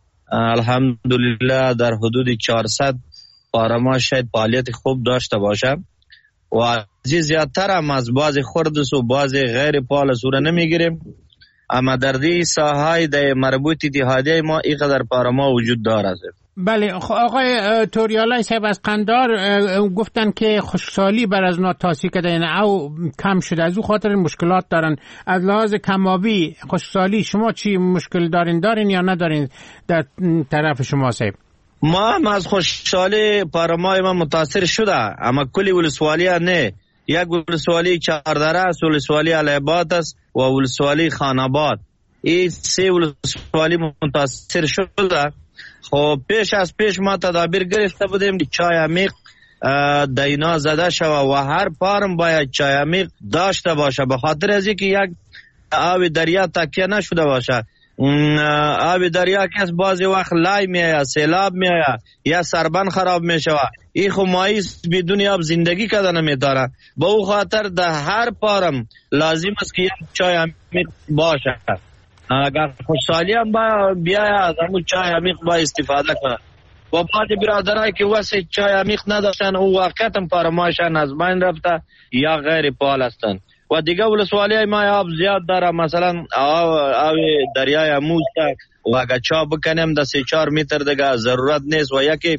الحمدلله در حدود 400 پارما شاید فعالیت خوب داشته باشه و زیادتر هم از بعض خردس و بعض غیر فعال سوره نمیگیریم، اما در دی ساهای در مربوط اتحادیه ما اینقدر پارما وجود دارد. بله آقای توریالای صاحب از قندار گفتن که خشکسالی بر از نا تاثیر کرده او کم شده، از او خاطر مشکلات دارن. از لحاظ کمابی خشکسالی شما چی مشکل دارین یا ندارین در طرف شما صاحب؟ ما هم از خشکسالی پارمای ما متاثر شده، اما کلی ولسوالی نه. یک ولسوالی چهاردره است، ولسوالی العباد است و ولسوالی خاناباد. این 3 ولسوالی متاثر شده. خب پیش ما تدابیر گرفته بودیم که چای عمیق دینا زده شوه و هر پارم باید چای عمیق داشته باشه، به خاطر از اینکه یک آب دریا تکیه نشده باشه. آب دریا که از بعضی وقت لای میآید، سیلاب میآید یا سربن خراب میشه، این خو ماهی بدون آب زندگی کردن نمیتاره. به او خاطر در هر پارم لازم است که یک چای عمیق باشه. اگر خوشحالی هم بیاید از همون چای عمیق با استفاده کنه. و بعد برادرایی که واسه چای عمیق نداشتن او واقعیت هم پارمایشان از بین رفته یا غیر فعال هستند. و دیگه ولسوالی ما آب زیاد داره، مثلا آب دریای اموز و اگر چا بکنیم در 3-4 متر دیگه ضرورت نیست. و یکی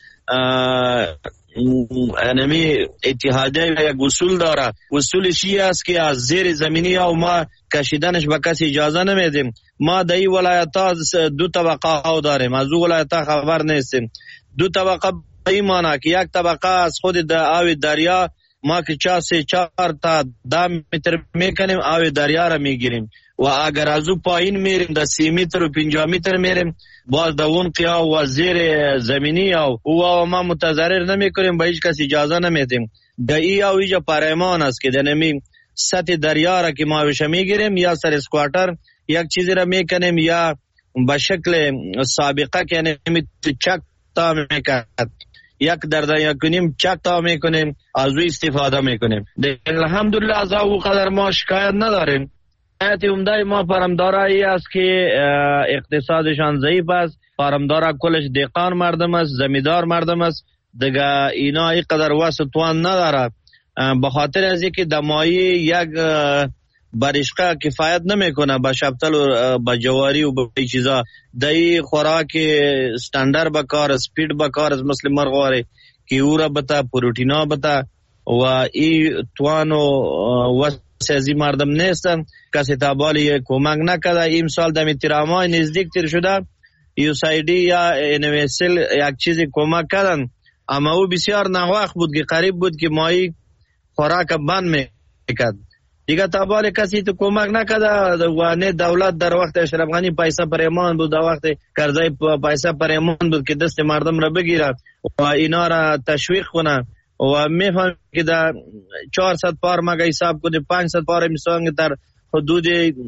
انمی اتحادیه یک اصول داره، اصولش این است که از زیر زمینی ها ما کشیدنش به کسی اجازه نمیدیم. ما در این ولایت ها 2 طبقه ها داریم، از او ولایت ها خبر نیستیم. 2 طبقه به این معنی که یک طبقه از خود در آب دریا ما که 4 تا 10 متر میکنیم آب دریا را میگیریم و اگر از او پایین میریم در 30 متر و 50 متر میریم باز در اون قیا و زیر زمینی او ما متضرر نمی کنیم، به هیچ کس اجازه نمیدیم. در اینجا پرایمان است که دنمی سطح دریا را که ما بشه میگیریم یا سر اسکواتر یک چیزی را میکنیم یا به شکل سابقه که نمی چک تا میکرد یک دریا کنیم چک تا میکنیم، از او استفاده میکنیم. الحمدلله از او قدر ما شکایت نداریم. شکایت عمده ما پرمدارایی است که اقتصادشان ضعیف است. پرمدارا کلش دهقان مردم است، زمیندار مردم است، دیگه اینا اینقدر واسه توان نداره. به خاطر از اینکه دمایی یک برشقه کفایت نمیکنه به شبتل و به جواری و به چیزا. دایی خوراک استاندر بکار، سپید بکار است، مثل مرغواری که او را بتا پروتینا بتا و ای توانو واسه مردم نیستن. کسی تابالی کمک نکده. این سال دمی تیرامای نزدیک تیر شده USAID یا انویسل یک چیزی کمک کردن، اما او بسیار ناوقت بود که قریب بود که مایی خوراک بند میکرد. دیگه تابال کسی تو کمک نکرده و نه دولت در وقت اشرف غنی پیسه پریمان بود، در وقت کرزی پیسه پریمان بود که دست مردم را بگیره و اینا را تشویق کنه و میفهم که در 400 پار مگه حساب کنه 500 پار میسانگ در حدود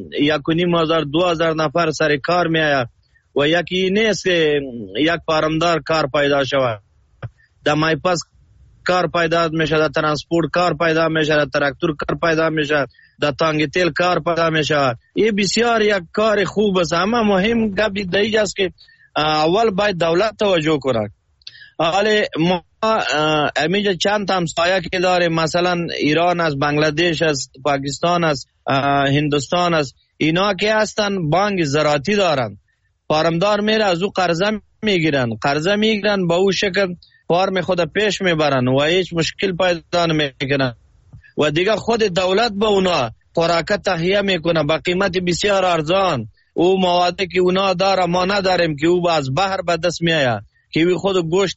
1,500-2,000 نفر سر کار میآید و یکی نیست که یک پارمدار کار پیدا شود، در مایپاس کار پیدا میشه، در ترانسپورت کار پیدا میشه، در تراکتور کار پیدا میشه، در تانگ تیل کار پیدا میشه. این بسیار یک کار خوب است، اما مهم گپی دیگه است که اول باید دولت توجه کنه. حالا ما امیجا چند همسایه که داره، مثلا ایران است، بنگلادش است، پاکستان است، هندوستان است، اینا که هستن بانک زراعتی دارن، پارمدار میره از او قرضه میگیرن با او شکل فارم خود پیش میبرن و هیچ مشکل پیدا نمیکنن و دیگه خود دولت به اونا خوراک تهیه میکنه با قیمت بسیار ارزان. او موادی که اونا داره ما نداریم که او از بحر به دست میآید، که او خود گوشت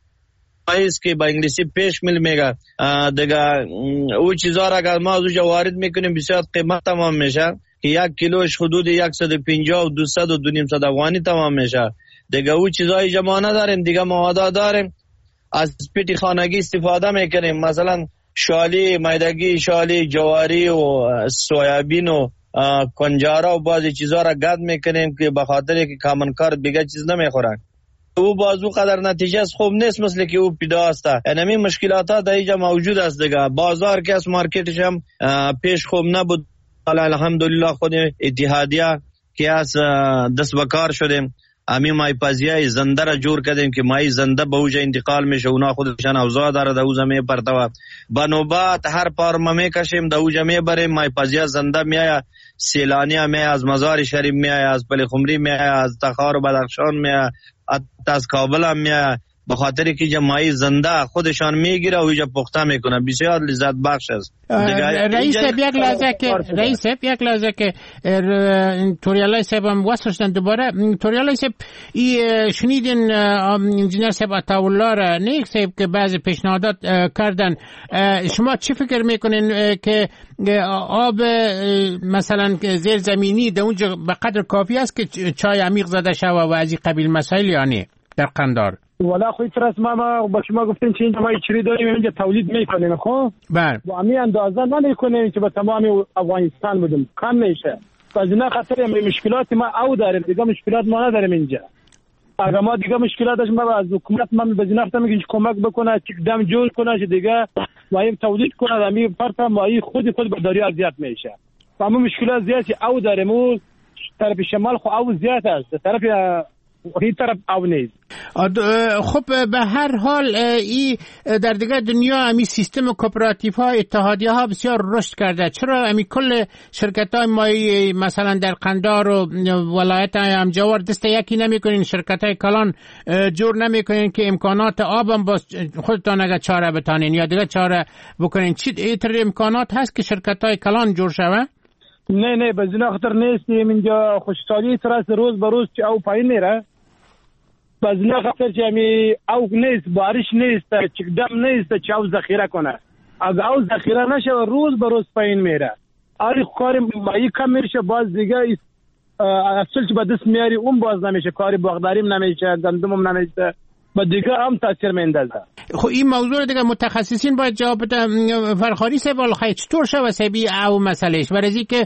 مایز که با انگلیسی پیش میل میگه دیگه او چیزا را اگر ما از اوجا وارد میکنیم بسیار قیمت تمام میشه که 1 کیلوش حدود 150 و 200 و 200 افغانی تمام میشه. دیگه او چیزایی جمع نداریم، دیگه موادا داریم از پیتی خانگی استفاده میکنیم، مثلا شالی میدگی، شالی جواری و سویابین و کنجارا و بعضی چیزا را گد میکنیم که بخاطر که کامنکار دیگه چیز نمیخورن. او بازو قدر نتیجه خوب نیست مثل که او پیدا است. یعنی مشکلات ها در اینجا موجود است دیگه. بازار که از مارکتش هم پیش خوب نبود، الحمدلله خود اتحادیه که از دست بکار شدیم، امی مای پزیای زنده را جور کردیم که مای زنده به اوجا انتقال میشه، اونا خودشان اوضاع داره در اوجا میپرتوه بنوبت هر پارما میکشیم در اوجا میبریم، مای پزیا زنده میآید، سیلانی میآید، از مزار شریف میآید، از پلخمری میآید، از تخار و بدخشان میآید، از کابل هم میآید، به خاطر که جمعی زنده خودشان میگیره و اینجا پخته میکنه، بسیار لذت بخش است. رئیس یک لحظه که توریالای صاحب هم وصل شدن دوباره. توریالای صاحب شنیدین انجینر صاحب عطاالله را نیک صاحب که بعضی پیشنهادات کردن، شما چی فکر میکنین که آب مثلا زیر زمینی در اونجا به قدر کافی است که چای عمیق زده شوه و از این قبیل مسائل یا نه در قندار؟ ولی خود ترس ما با شما گفتیم که اینجا ما چری داریم اینجا تولید میکنیم، خب بله با امی اندازه نمیکنیم که با تمام افغانستان بودیم کم میشه. از اینا خاطر مشکلات ما او داریم، دیگه مشکلات ما نداریم اینجا. اگر ما دیگه مشکلاتش ما از حکومت من به جناح میگم که کمک بکنه، چقدر جور کنه که دیگه ما تولید کنه، امی فرط ما خود به دریا اذیت میشه. اما مشکلات زیادی او داریم، او طرف شمال خو او زیاد است، طرف این طرف او نیست. خب به هر حال ای در دیگه دنیا امی سیستم کوپراتیف ها، اتحادیه ها بسیار رشد کرده. چرا امی کل شرکت های مایی مثلا در قندار و ولایت همجوار دست یکی نمی کنین، شرکت های کلان جور نمی کنین که امکانات آبم باز خودتان اگر چاره بتانین یا دیگه چاره بکنین؟ چی ایتر امکانات هست که شرکت های کلان جور شوه؟ نه به زنا خطر نیستیم اینجا، خوشحالی تراس روز به روز که او پایین میره، به زنا خطر که همی او نیست، بارش نیست، چکدم نیست که او ذخیره کنه. اگه او ذخیره نشه روز به روز پایین میره، آری کاری مایی کم میشه، باز دیگه اصل که به دست میاری اون باز نمیشه، کاری باغداریم نمیشه، گندمم نمیشه، با دیگه هم تاثیر میندازه. خب این موضوع دیگه متخصصین باید جواب بدن. فرخاری صاحب والله چطور شو سبی او مسئلهش؟ برای که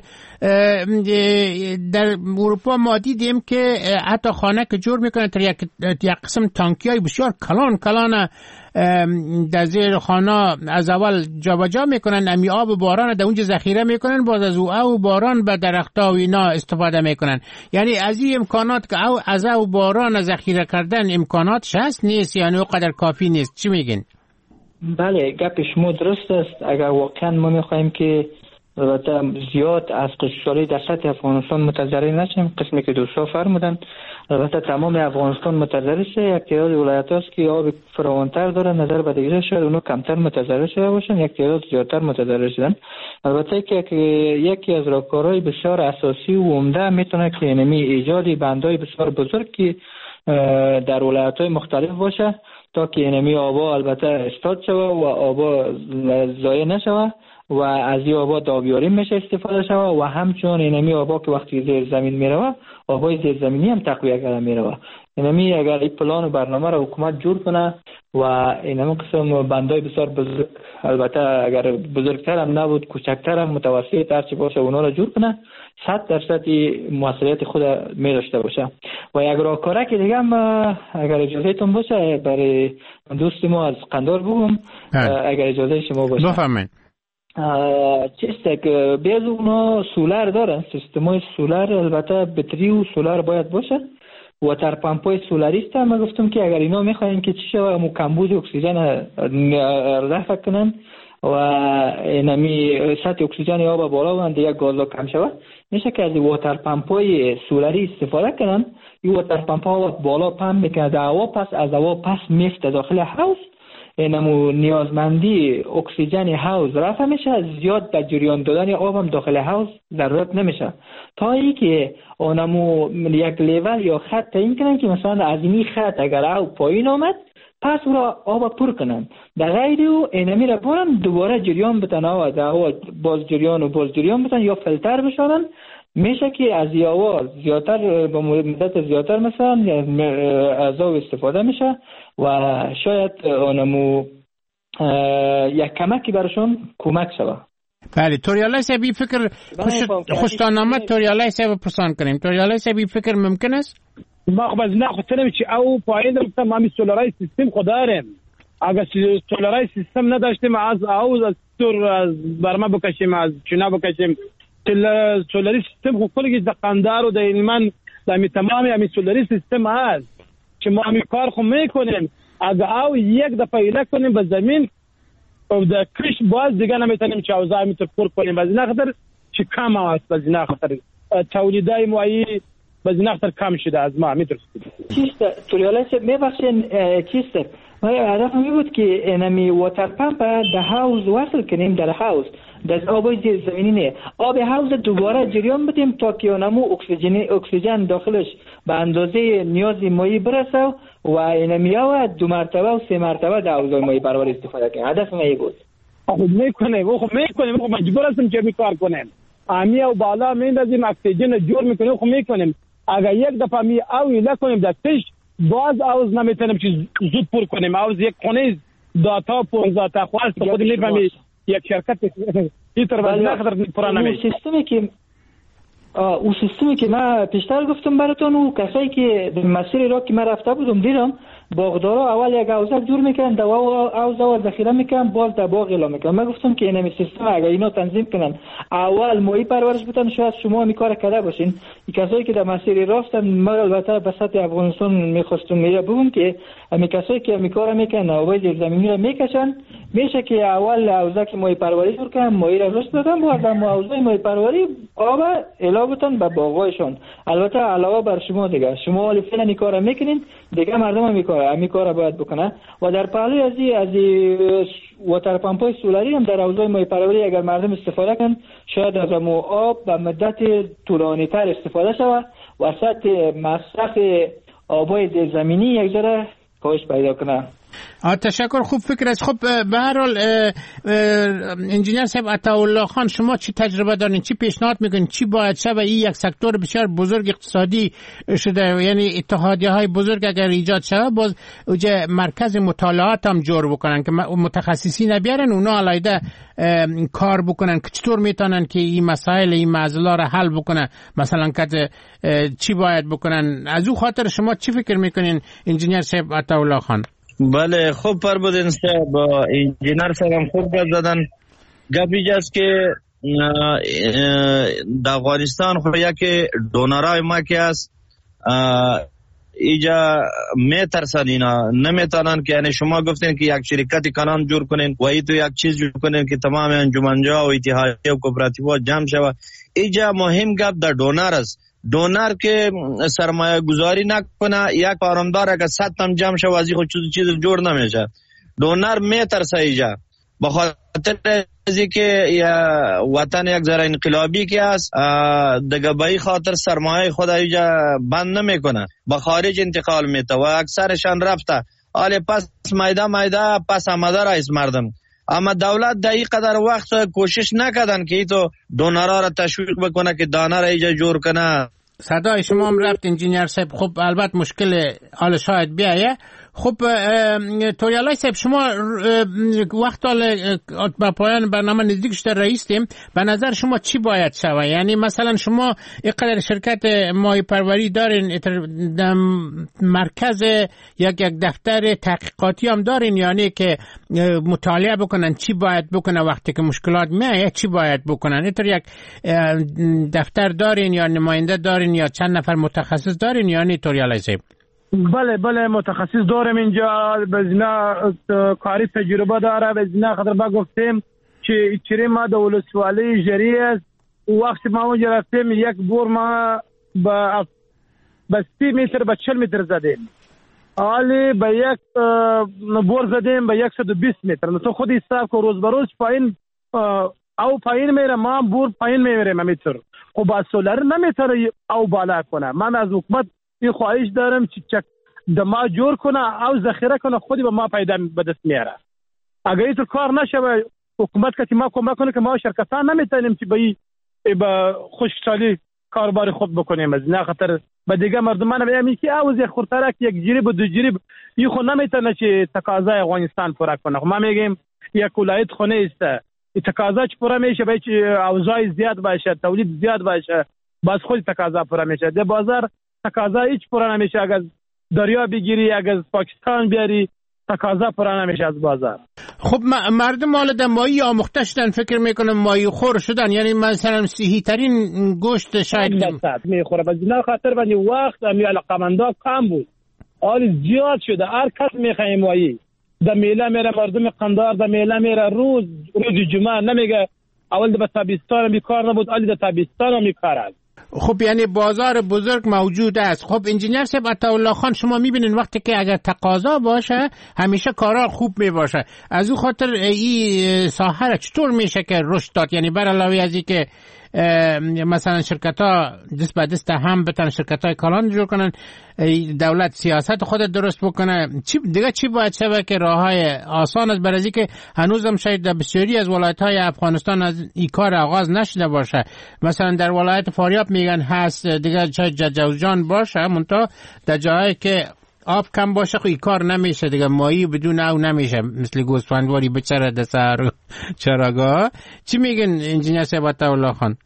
در اروپا ما دیدیم که حتی خانه که جور میکنه در یک قسم تانکی های بسیار کلان در زیر خانه از اول جابجا میکنن، امی آب باران در اونجا ذخیره میکنن، باز از او باران به درخت‌ها و اینا استفاده میکنن. یعنی از این امکانات که از او باران ذخیره کردن امکاناتش هست نیست، یعنی اونقدر کافی نیست. چی میگین؟ بله گپ شما درست است. اگر واقعا ما میخوایم که البته زیاد از خوشحالی در سطح افغانستان متضرر نشیم، قسمی که دوستا فرمودن البته تمام افغانستان متضرر شه، یک تعداد ولایت هست که آب فراوانتر داره، نظر به دیگه شاید اونو کمتر متضرر شده باشن، یک تعداد زیادتر متضرر شدن. البته که یکی از راهکارهای بسیار اساسی و عمده میتونه که اینمی ایجاد بندهای بسیار بزرگ که در ولایت‌های مختلف باشه تا که اینمی آبا البته استاد شوه و آبا ضایع نشوه. و از این آبا داویاری میشه استفاده شوه و همچون اینمی آبا که وقتی زیر زمین میروه آبای زیر زمینی هم تقویه کرده میروه. اینمی اگر این پلان و برنامه را حکومت جور کنه و اینمی قسم بندای بسیار بزرگ، البته اگر بزرگتر هم نبود کوچکتر هم متوسط هرچی باشه اونا را جور کنه 100% موثریت خود می داشته باشه. و یک راهکاره که دیگه هم اگر اجازه تون باشه برای دوست ما از قندار بگم اگر اجازه شما باشه بفرمایید. چیسته که بیز اونا سولار دارن، سیستمای سولار، البته بطری و سولار باید باشه. واتر پمپای سولاریست هم گفتم که اگر اینا میخواین که چی شوه مو کمبود اکسیژن رفع کنن و اینمی سطح اکسیژن آب بالا و دیگه گازا کم شوه، میشه که از واتر پمپای سولاری استفاده کنن. این واتر پمپا بالا پمپ میکنه در هوا، پس از هوا پس میفته داخل حوض، اینمو نیازمندی اکسیژن حوض رفع میشه، زیاد به جریان دادن آب هم داخل حوض ضرورت نمیشه تا اینکه اونمو یک لیول یا خط تعیین کنن که مثلا از این خط اگر آب پایین آمد پس او را آب پر کنن، در غیر او اینمی را برن دوباره جریان بتن و در هوا باز جریان بتن یا فیلتر بشن. میشه که از یاوا زیادتر با مدت زیادتر مثلا از آب استفاده میشه و شاید اونمو یک کمکی برشون کمک شود. بله توریالای سبی فکر خوشتان توریالای سبی پرسان کنیم. توریالای سبی فکر ممکن است؟ ما خب از نه خودم چی او پایین رفتم ما می سولارای سیستم خود داریم. اگر سولارای سیستم نداشتیم از تور از برما بکشیم از چنا بکشیم سولاری سیستم خود کلی در قندار و در علمان در تمامی همی سولاری سیستم هست که ما همی کار خود میکنیم. اگر او یک دفعه ایله کنیم به زمین و در کش باز دیگه نمیتونیم که اوضاع میتونیم پر کنیم. بعضی نخطر چه کم هست، بعضی نخطر تولیدای موایی بعضی نخطر کم شده از ما میترسید. چیست توریاله سب میبخشین چیست هدف می بود که اینمی واتر پمپ در حوض وصل کنیم، در حوض در آبای زیر زمینی نه آب حوض دوباره جریان بدیم تا که اونمو اکسیژن داخلش به اندازه نیاز مایی برسه و اینمی ها 2 مرتبه و 3 مرتبه در حوض مایی پروری استفاده کنیم. هدف می بود. خب میکنیم خب مجبور هستیم که کار کنیم. امی او بالا میندازیم اکسیژن جور میکنیم خب میکنیم. اگر یک دفعه می او ایله کنیم در تش باز آوز نمیتونیم که زود پر کنیم. آوز یک خونه داتا پر داتا خواست خود میفهمی یک شرکت ایتر باز نخدر پرا نمیشه. او سیستمی که من پیشتر گفتم براتون و کسایی که مسیر را که من رفته بودم دیدم باغدارا اول یک حوضه جور میکنن دوا حوضه ذخیره میکنن باز در باغ اعلام میکنن. من گفتم که این سیستم اگر اینا تنظیم کنن اول ماهی پرورش بتن شاید شما می کار کرده باشین. این کسایی که در مسیر راستن ما البته به سطح افغانستان میخواستم بگم که همین کسایی که می کار میکنن آبای زیر زمینی را میکشن میشه که اول حوضه که ماهی پروری جور کنن ماهی را رشد بدن و در حوضه ماهی پروری آب اعلام بتن به باغایشون. البته علاوه بر شما دیگه شما ولی فعلا این کارا میکنین دیگه مردم هم این کارا باید بکنه و در پهلوی از واتر پمپای سولاری هم در حوضای ماهی پروری اگر مردم استفاده کنن شاید از مو آب به مدت طولانی تر استفاده شود و سطح مصرف آبای زیر زمینی یک ذره کاهش پیدا کنه. تشکر، خوب فکر است. خب به هر حال انجینیر صاحب عطاالله خان شما چی تجربه دارین، چی پیشنهاد میکنین، چی باید شه؟ این یک سکتور بسیار بزرگ اقتصادی شده، یعنی اتحادیه های بزرگ اگر ایجاد شه باز اوجه مرکز مطالعات هم جور بکنن که متخصصین بیارن اونا علیده کار بکنن که چطور میتونن که این مسائل این معضلات را حل بکنن، مثلا که چی باید بکنن. از او خاطر شما چی فکر میکنین انجینیر صاحب عطاالله خان؟ بله خوب فرمودین صاحب، انجینیر صاحب هم خوب گپ زدن. گپ اینجاست که در افغانستان خو یکی دونرای ما که است اینجا میترسن، اینا نمیتونن که یعنی شما گفتین که یک شرکتی کنان جور کنین و ایتو یک چیز جور کنین که تمام انجمنجا و اتحادیه و کوپراتیوها جمع شوه. اینجا مهم گپ در دونر است. دونر که سرمایه گذاری نکنه یک کارمدار اگر 100 تام جمع شوه از خود چیز جور نمیشه. دونر میترسه اینجا بخاطر ازی که وطن یک ذره انقلابی که است دیگه به این خاطر سرمایه خود اینجا بند نمیکنه، به خارج انتقال میته و اکثرشان رفته. حالا پس میده پس آمده رئیس مردم اما دولت در این قدر وقت کوشش نکردن که تو دونرها را تشویق بکنه که دانه را اینجا جور کنه. صدای شما هم رفت انجینیر صاحب. خب البته مشکل حال شاید بیایه. خب توریالای صاحب، شما وقت با پایان برنامه نزدیک شده رئیسیم، به نظر شما چی باید شود؟ یعنی مثلا شما اینقدر شرکت ماهی پروری دارین، مرکز یک دفتر تحقیقاتی هم دارین، یعنی که مطالعه بکنن چی باید بکنه وقتی که مشکلات میایه، چی باید بکنن. اینطور یک دفتر دارین یا نماینده دارین یا چند نفر متخصص دارین؟ یعنی توریالای صاحب بله متخصص دارم اینجا، بزنا کاری تجربه داره. بزنا خاطر با گفتیم که چیری ما در ولسوالی جری است، وقتی ما اونجا رفتیم یک بور ما با 30 متر به 40 متر زدیم، حالی به یک بور زدیم به 120 متر. تو خود حساب که روز به روز پایین او پایین میره، ما بور پایین میریم همینطور. خب با سولر نمیتونه او بالا کنه. من از حکومت این خواهش دارم که دما جور کنه او ذخیره کنه، خودی به ما پیدا به دست میاره. اگر اینطور کار نشه حکومت که ما کمک کنه که ما شرکتان نمیتونیم که به خشکسالی کاربار خود بکنیم. از نه خاطر به دیگه مردمان میگم که اوز یک خورترک یک جریب و دو جریب این خود نمیتونه که تقاضای افغانستان پورا کنه. ما میگیم یک ولایت خونه است، این تقاضا چه پورا میشه باید اوضاع زیاد باشه، تولید زیاد باشه، باز خود تقاضا پورا میشه. در بازار تقاضا هیچ پورا نمیشه. اگر دریا بگیری، اگر پاکستان بیاری، تقاضا پورا نمیشه از بازار. خب مردم حالا در ماهی آموخته شدن، فکر میکنم ماهی خور شدن، یعنی مثلا صحی ترین گوشت شاید میخوره. از این خاطر بندی وقت امی علاقمندا کم بود، حال زیاد شده. هر کس میخواه ماهی در میله میره، مردم قندار در میله میره. روز جمعه نمیگه اول در تابستان بیکار نبود، حالی در تابستان هم بیکار است. خب یعنی بازار بزرگ موجود است. خب انجینیر صاحب عطاالله خان، شما میبینین وقتی که اگر تقاضا باشه همیشه کارا خوب میباشه. از او خاطر این ساحه را چطور میشه که رشد داد؟ یعنی بر علاوه از این که مثلا شرکت ها دست به دست هم بتن شرکت های کلان جور کنن، دولت سیاست خود درست بکنه، چی باید شده که راه های آسان است؟ برای که هنوزم شاید در بسیاری از ولایت های افغانستان از این کار آغاز نشده باشه. مثلا در ولایت فاریاب میگن هست، دیگه شاید جوزجان باشه، منتها در جایی که آب کم باشه خو این کار نمیشه دیگه. ماهی بدون او نمیشه، مثل گوسفندواری بچره در سر چراگاه. چی میگن انجینیر صاحب عطاالله خان؟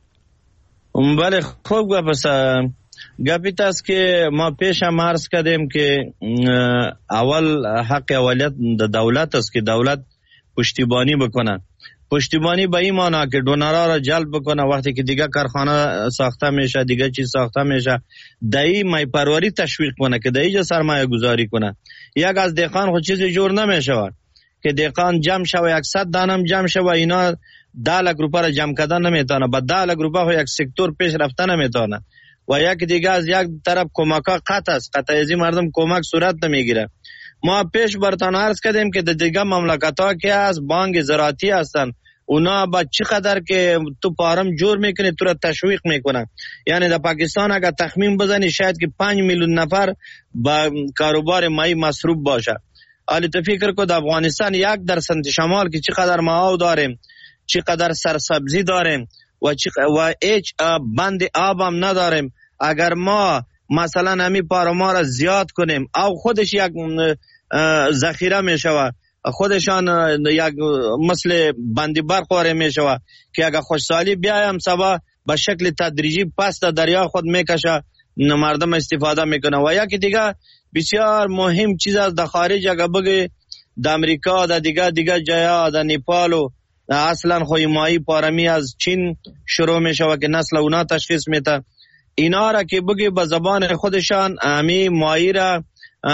بله خوب گپیت است که ما پیش هم عرض کردیم که اول حق اولیت دولت است که دولت پشتیبانی بکنه. پشتیبانی به این معنی که دونرها را جلب بکنه. وقتی که دیگه کارخانه ساخته میشه، دیگه چیز ساخته میشه، دایی ماهی پروری تشویق کنه که دایی جا سرمایه گذاری کنه. یک از دیقان خود چیزی جور نمیشه که دیقان جمع شوه 100 دانم جمع شوه، اینا 10 لک روپه را جمع کردن نمیتونه، با 10 لک روپه خود یک سکتور پیش رفتن نمیتونه. و یک دیگه از یک طرف کمکا قطع است، قطع ازی مردم کمک صورت نمیگیره. ما پیش برتان عرض کردیم که دیگه مملکت ها که از بانک زراعتی هستن، اونا با چقدر که تو پارم جور میکنه تو را تشویق میکنه. یعنی در پاکستان اگر تخمین بزنی شاید که 5 میلیون نفر با کاروبار ماهی مصروف باشه. حالی تو فکر کو در افغانستان 1% شمال که چقدر ماهو داریم، چقدر سرسبزی داریم و هیچ بند آب هم نداریم. اگر ما مثلا همی پارما را زیاد کنیم او خودش یک ذخیره میشوه، خودشان یک مثل بندی برخواره میشوه که اگر خوشسالی بیایم سبا به شکل تدریجی پس در دریا خود میکشه، مردم استفاده میکنه. و یکی دیگه بسیار مهم چیز از در خارج اگر بگی در امریکا، در دیگه جایا، در نیپال و اصلا خوی ماهی پارمی از چین شروع میشوه که نسل اونا تشخیص میده. اینا را که بگی به زبان خودشان امی ماهی را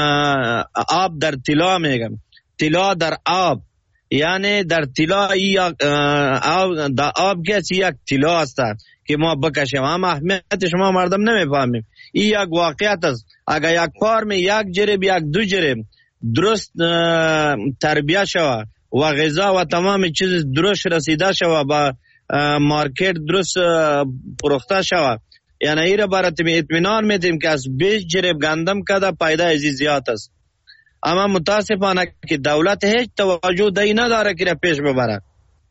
آب در طلا میگم، طلا در آب، یعنی در طلا در آب کسی یک طلا است که ما بکشیم. اما اهمیت شما مردم نمیفهمیم. این یک واقعیت است. اگر یک پارم یک جریب یک 2 جریب درست تربیه شود و غذا و تمام چیز درست رسیده شود، با مارکت درست پروخته شود، یعنی این را برای اطمینان میدیم که از 20 جریب گندم کده پیدا ازی زیاد است. اما متاسفانه که دولت هیچ توجه دایی نداره که پیش ببره.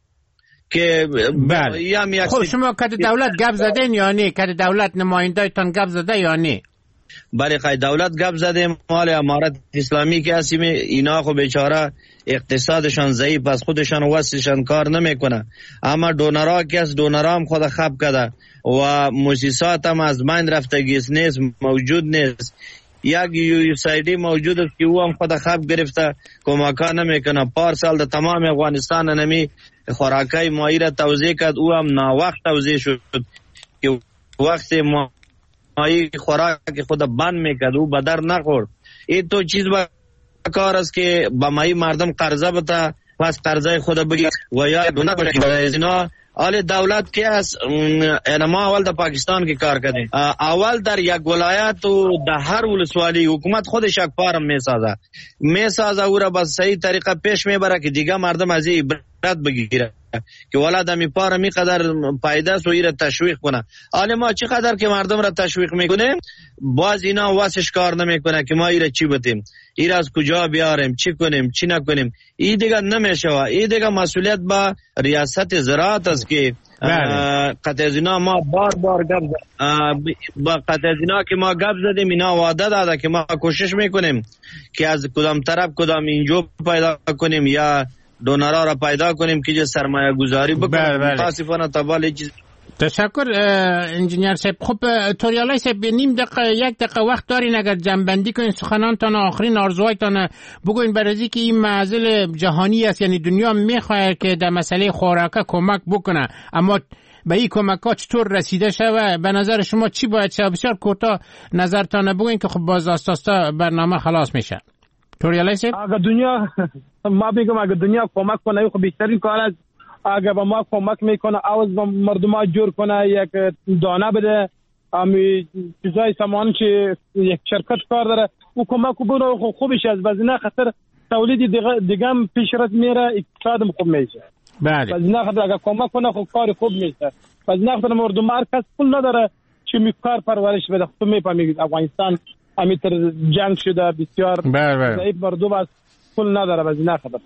که بله. خب شما کد دولت گپ زدین یا نه؟ کد دولت نماینده‌تان گپ زده یا نه؟ برای خواهی دولت گپ زده، مال امارت اسلامی که هستیم اینا خب بیچاره اقتصادشان ضعیف از خودشان وسشان کار نمیکنه. اما دونرها که از دونرها هم خود خب کرده و موسسات هم از بین رفتگیست نیست، موجود نیست. یک USAID موجود است که او هم خود خب گرفته، کمکا نمیکنه. پارسال در تمام افغانستان نمی خوراکای مایی را توزیع کرد، او هم ناوقت توزیع شد که وقت مایی خوراک خود بند میکرد، او بدر نخورد. این تو چیز با کار است که با مایی مردم قرضه بتا، پس قرضه خود بگیر و یا دونه بشه. حال دولت که است، ما اول در پاکستان که کار کردیم، اول در یک ولایت و در هر ولسوالی حکومت خودش یک پارم میسازه او را با صحیح طریقه پیش میبره که دیگه مردم از این عبرت بگیره که ولاد همی پار می قدر پایدست و ای را تشویق کنه. حال ما چقدر که مردم را تشویق میکنیم باز اینا واسش کار نمیکنه که ما ای را چی بتیم، ای را از کجا بیاریم، چی کنیم چی نکنیم. ای دیگه نمیشه. ای دیگه مسئولیت با ریاست زراعت است که قطع از اینا ما بار گپ با قطع از اینا که ما گپ زدیم، اینا وعده داده که ما کوشش میکنیم که از کدام طرف کدام اینجا پیدا کنیم یا دونرها را پیدا کنیم که سرمایه گذاری بکنیم. متاسفانه تا چیز. تشکر انجینیر صاحب. خب توریالای صاحب نیم دقیقه یک دقیقه وقت دارین اگر جنبندی کنین سخنانتان، آخرین آرزوهایتان بگوین برای که این معضل جهانی است، یعنی دنیا میخواد که در مسئله خوراکه کمک بکنه، اما به این کمک ها چطور رسیده شود؟ به نظر شما چی باید شود؟ بسیار کوتاه نظرتان بگوین که خب باز آستاستا برنامه خلاص میشه. توریالای صاحب اگر دنیا ما بگم اگر دنیا کمک کنه خب بهترین کار است. اگر به ما کمک میکنه آواز با مردم ها جور کنه، یک دانه بده، امی چیزای سامان که یک شرکت کار داره او کمک کنه خوبش است. باز نه خاطر تولید دیگه هم پیش رفت میره، اقتصادم خوب میشه. بله. باز نه خاطر اگر کمک کنه خب کار خوب میشه. باز نه خاطر مردم هر کس پول نداره چه میکار پرورش بده. تو میفهمید افغانستان امیتر جنگ شده بسیار ضعیف مردم است، پول نداره. باز نه خاطر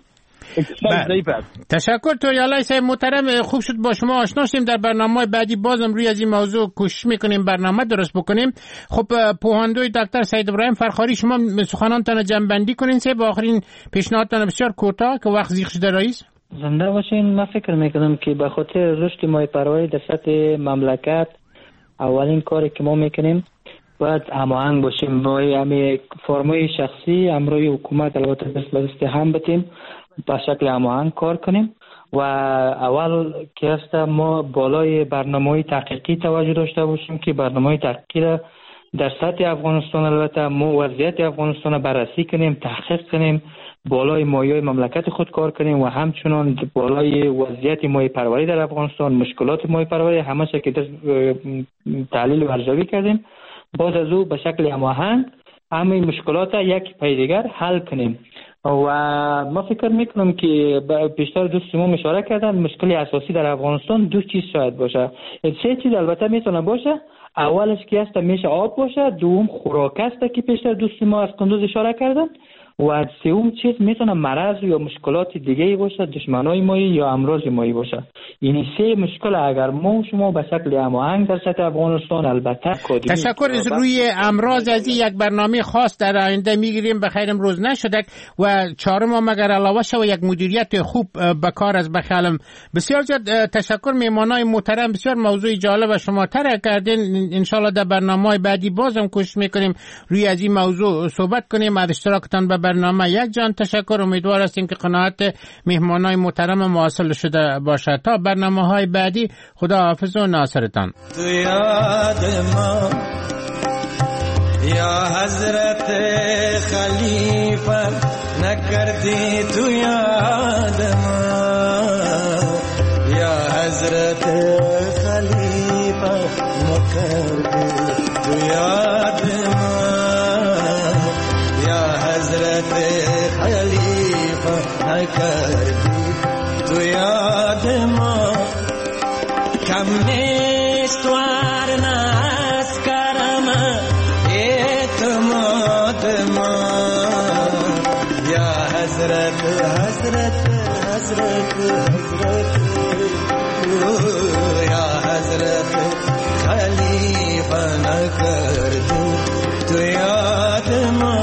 تشکر توریالای صاحب محترم. خوب شد با شما آشنا شدیم. در برنامه بعدی بازم روی از این موضوع کوشش میکنیم برنامه درست بکنیم. خب پوهاندوی دکتر سید ابراهیم فرخاری شما سخنانتان جنبندی کنین سه با آخرین پیشنهادتان بسیار کوتاه که وقت زیغ شده رئیس. زنده باشین. من فکر میکنم که به خاطر رشد ماهی پروری در سطح مملکت اولین کاری که ما میکنیم باید هماهنگ باشیم با همه فرمای شخصی امروی حکومت البته دست به دست هم بتیم به شکل هماهنگ کار کنیم و اول که است ما بالای برنامه‌های تحقیقی توجه داشته باشیم که برنامه‌های تحقیقی را در سطح افغانستان البته ما وضعیت افغانستان بررسی کنیم، تحقیق کنیم، بالای مایه‌های مملکت خود کار کنیم و همچنان بالای وضعیت ماهی پروری در افغانستان، مشکلات ماهی پروری همه چیز که تحلیل و ارزیابی کردیم. بعد از او به شکل هماهنگ همین مشکلات یک پای دیگر حل کنیم و ما فکر میکنم که بیشتر دوستمون اشاره کردن مشکل اساسی در افغانستان دو چیز شاید باشه. سه چیز البته میتونه باشه. اولش که است میشه آب باشه، دوم خوراک است که بیشتر دوست ما از کندوز اشاره کردن و سوم چیز میتونه مرض یا مشکلات دیگه باشه، دشمنای مایی یا امراض مایی باشه. یعنی سه مشکل اگر ما شما به شکل هماهنگ در سطح افغانستان البته کادیم. تشکر. روی امراض از یک برنامه خاص در آینده میگیریم. بخیر امروز نشدک و چهارم مگر علاوه شو یک مدیریت خوب به کار از بخالم. بسیار زیاد تشکر. میمانای محترم بسیار موضوع جالب شما طرح کردین. ان شاء الله در برنامه‌های بعدی بازم کوشش میکنیم روی از این موضوع صحبت کنیم. از اشتراکتان به برنامه یک جان تشکر. امیدوار هستیم که قناعت مهمانای محترم واصل شده باشه. تا برنامه‌های بعدی خدا حافظ و ناصرتان. تو یاد ما یا حضرت خلیفه نکردی، تو یاد ما یا حضرت خلیفه نکردی، تو یاد ما یا حضرت خلیفه نکردی، تو یاد ما کم نیست ورنه از کرم اعتماد ما حضرت حضرت حضرت حضرت یا حضرت خلیفه نکردی تو یاد ما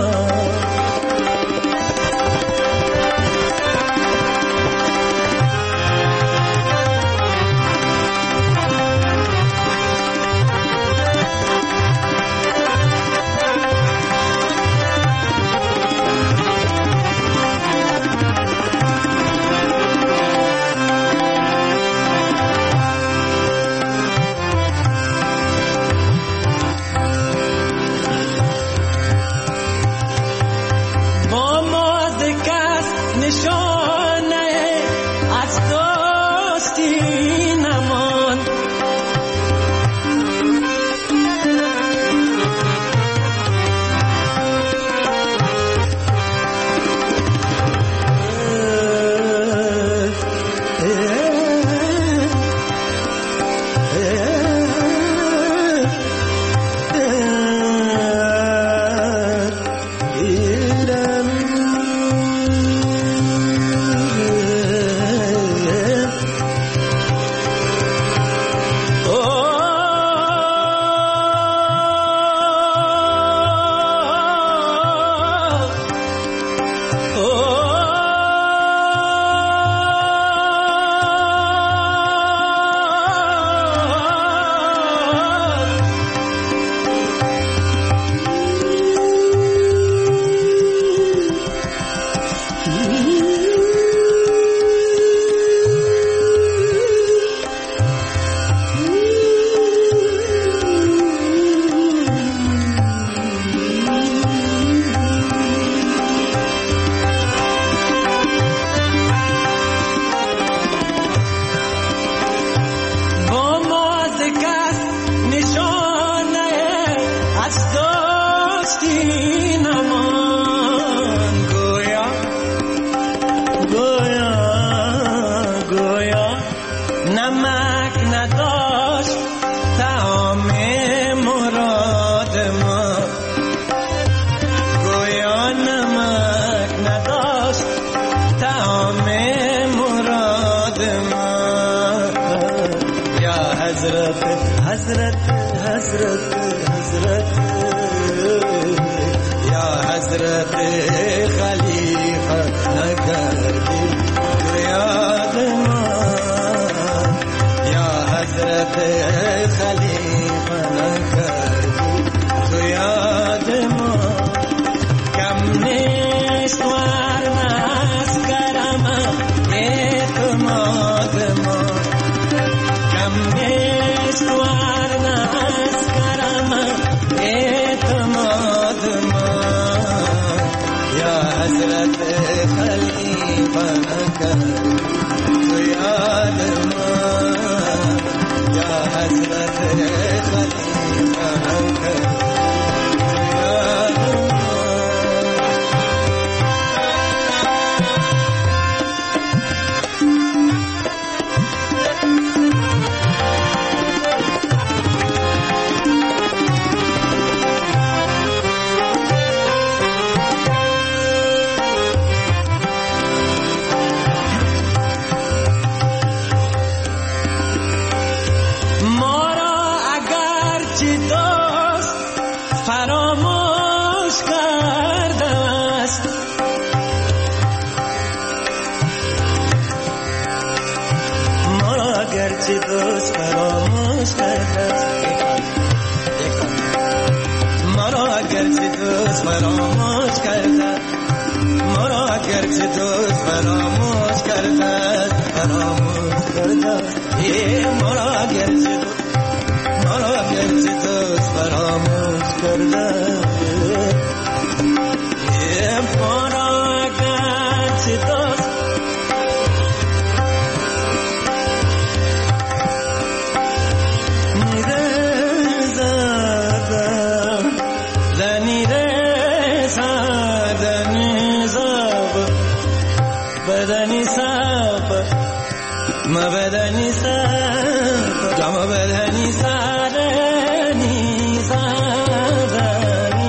بدنی سادنی سادنی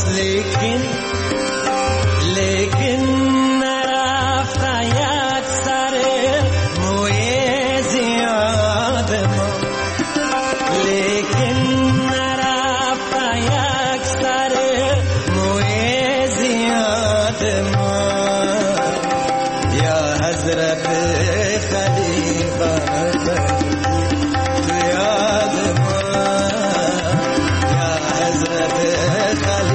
لیکن نرفت یک سر موی زیاد ما لیکن نرفت یک سر موی زیاد ما یا حضرت خلیفه تو یاد ما یا حضرت خلیفه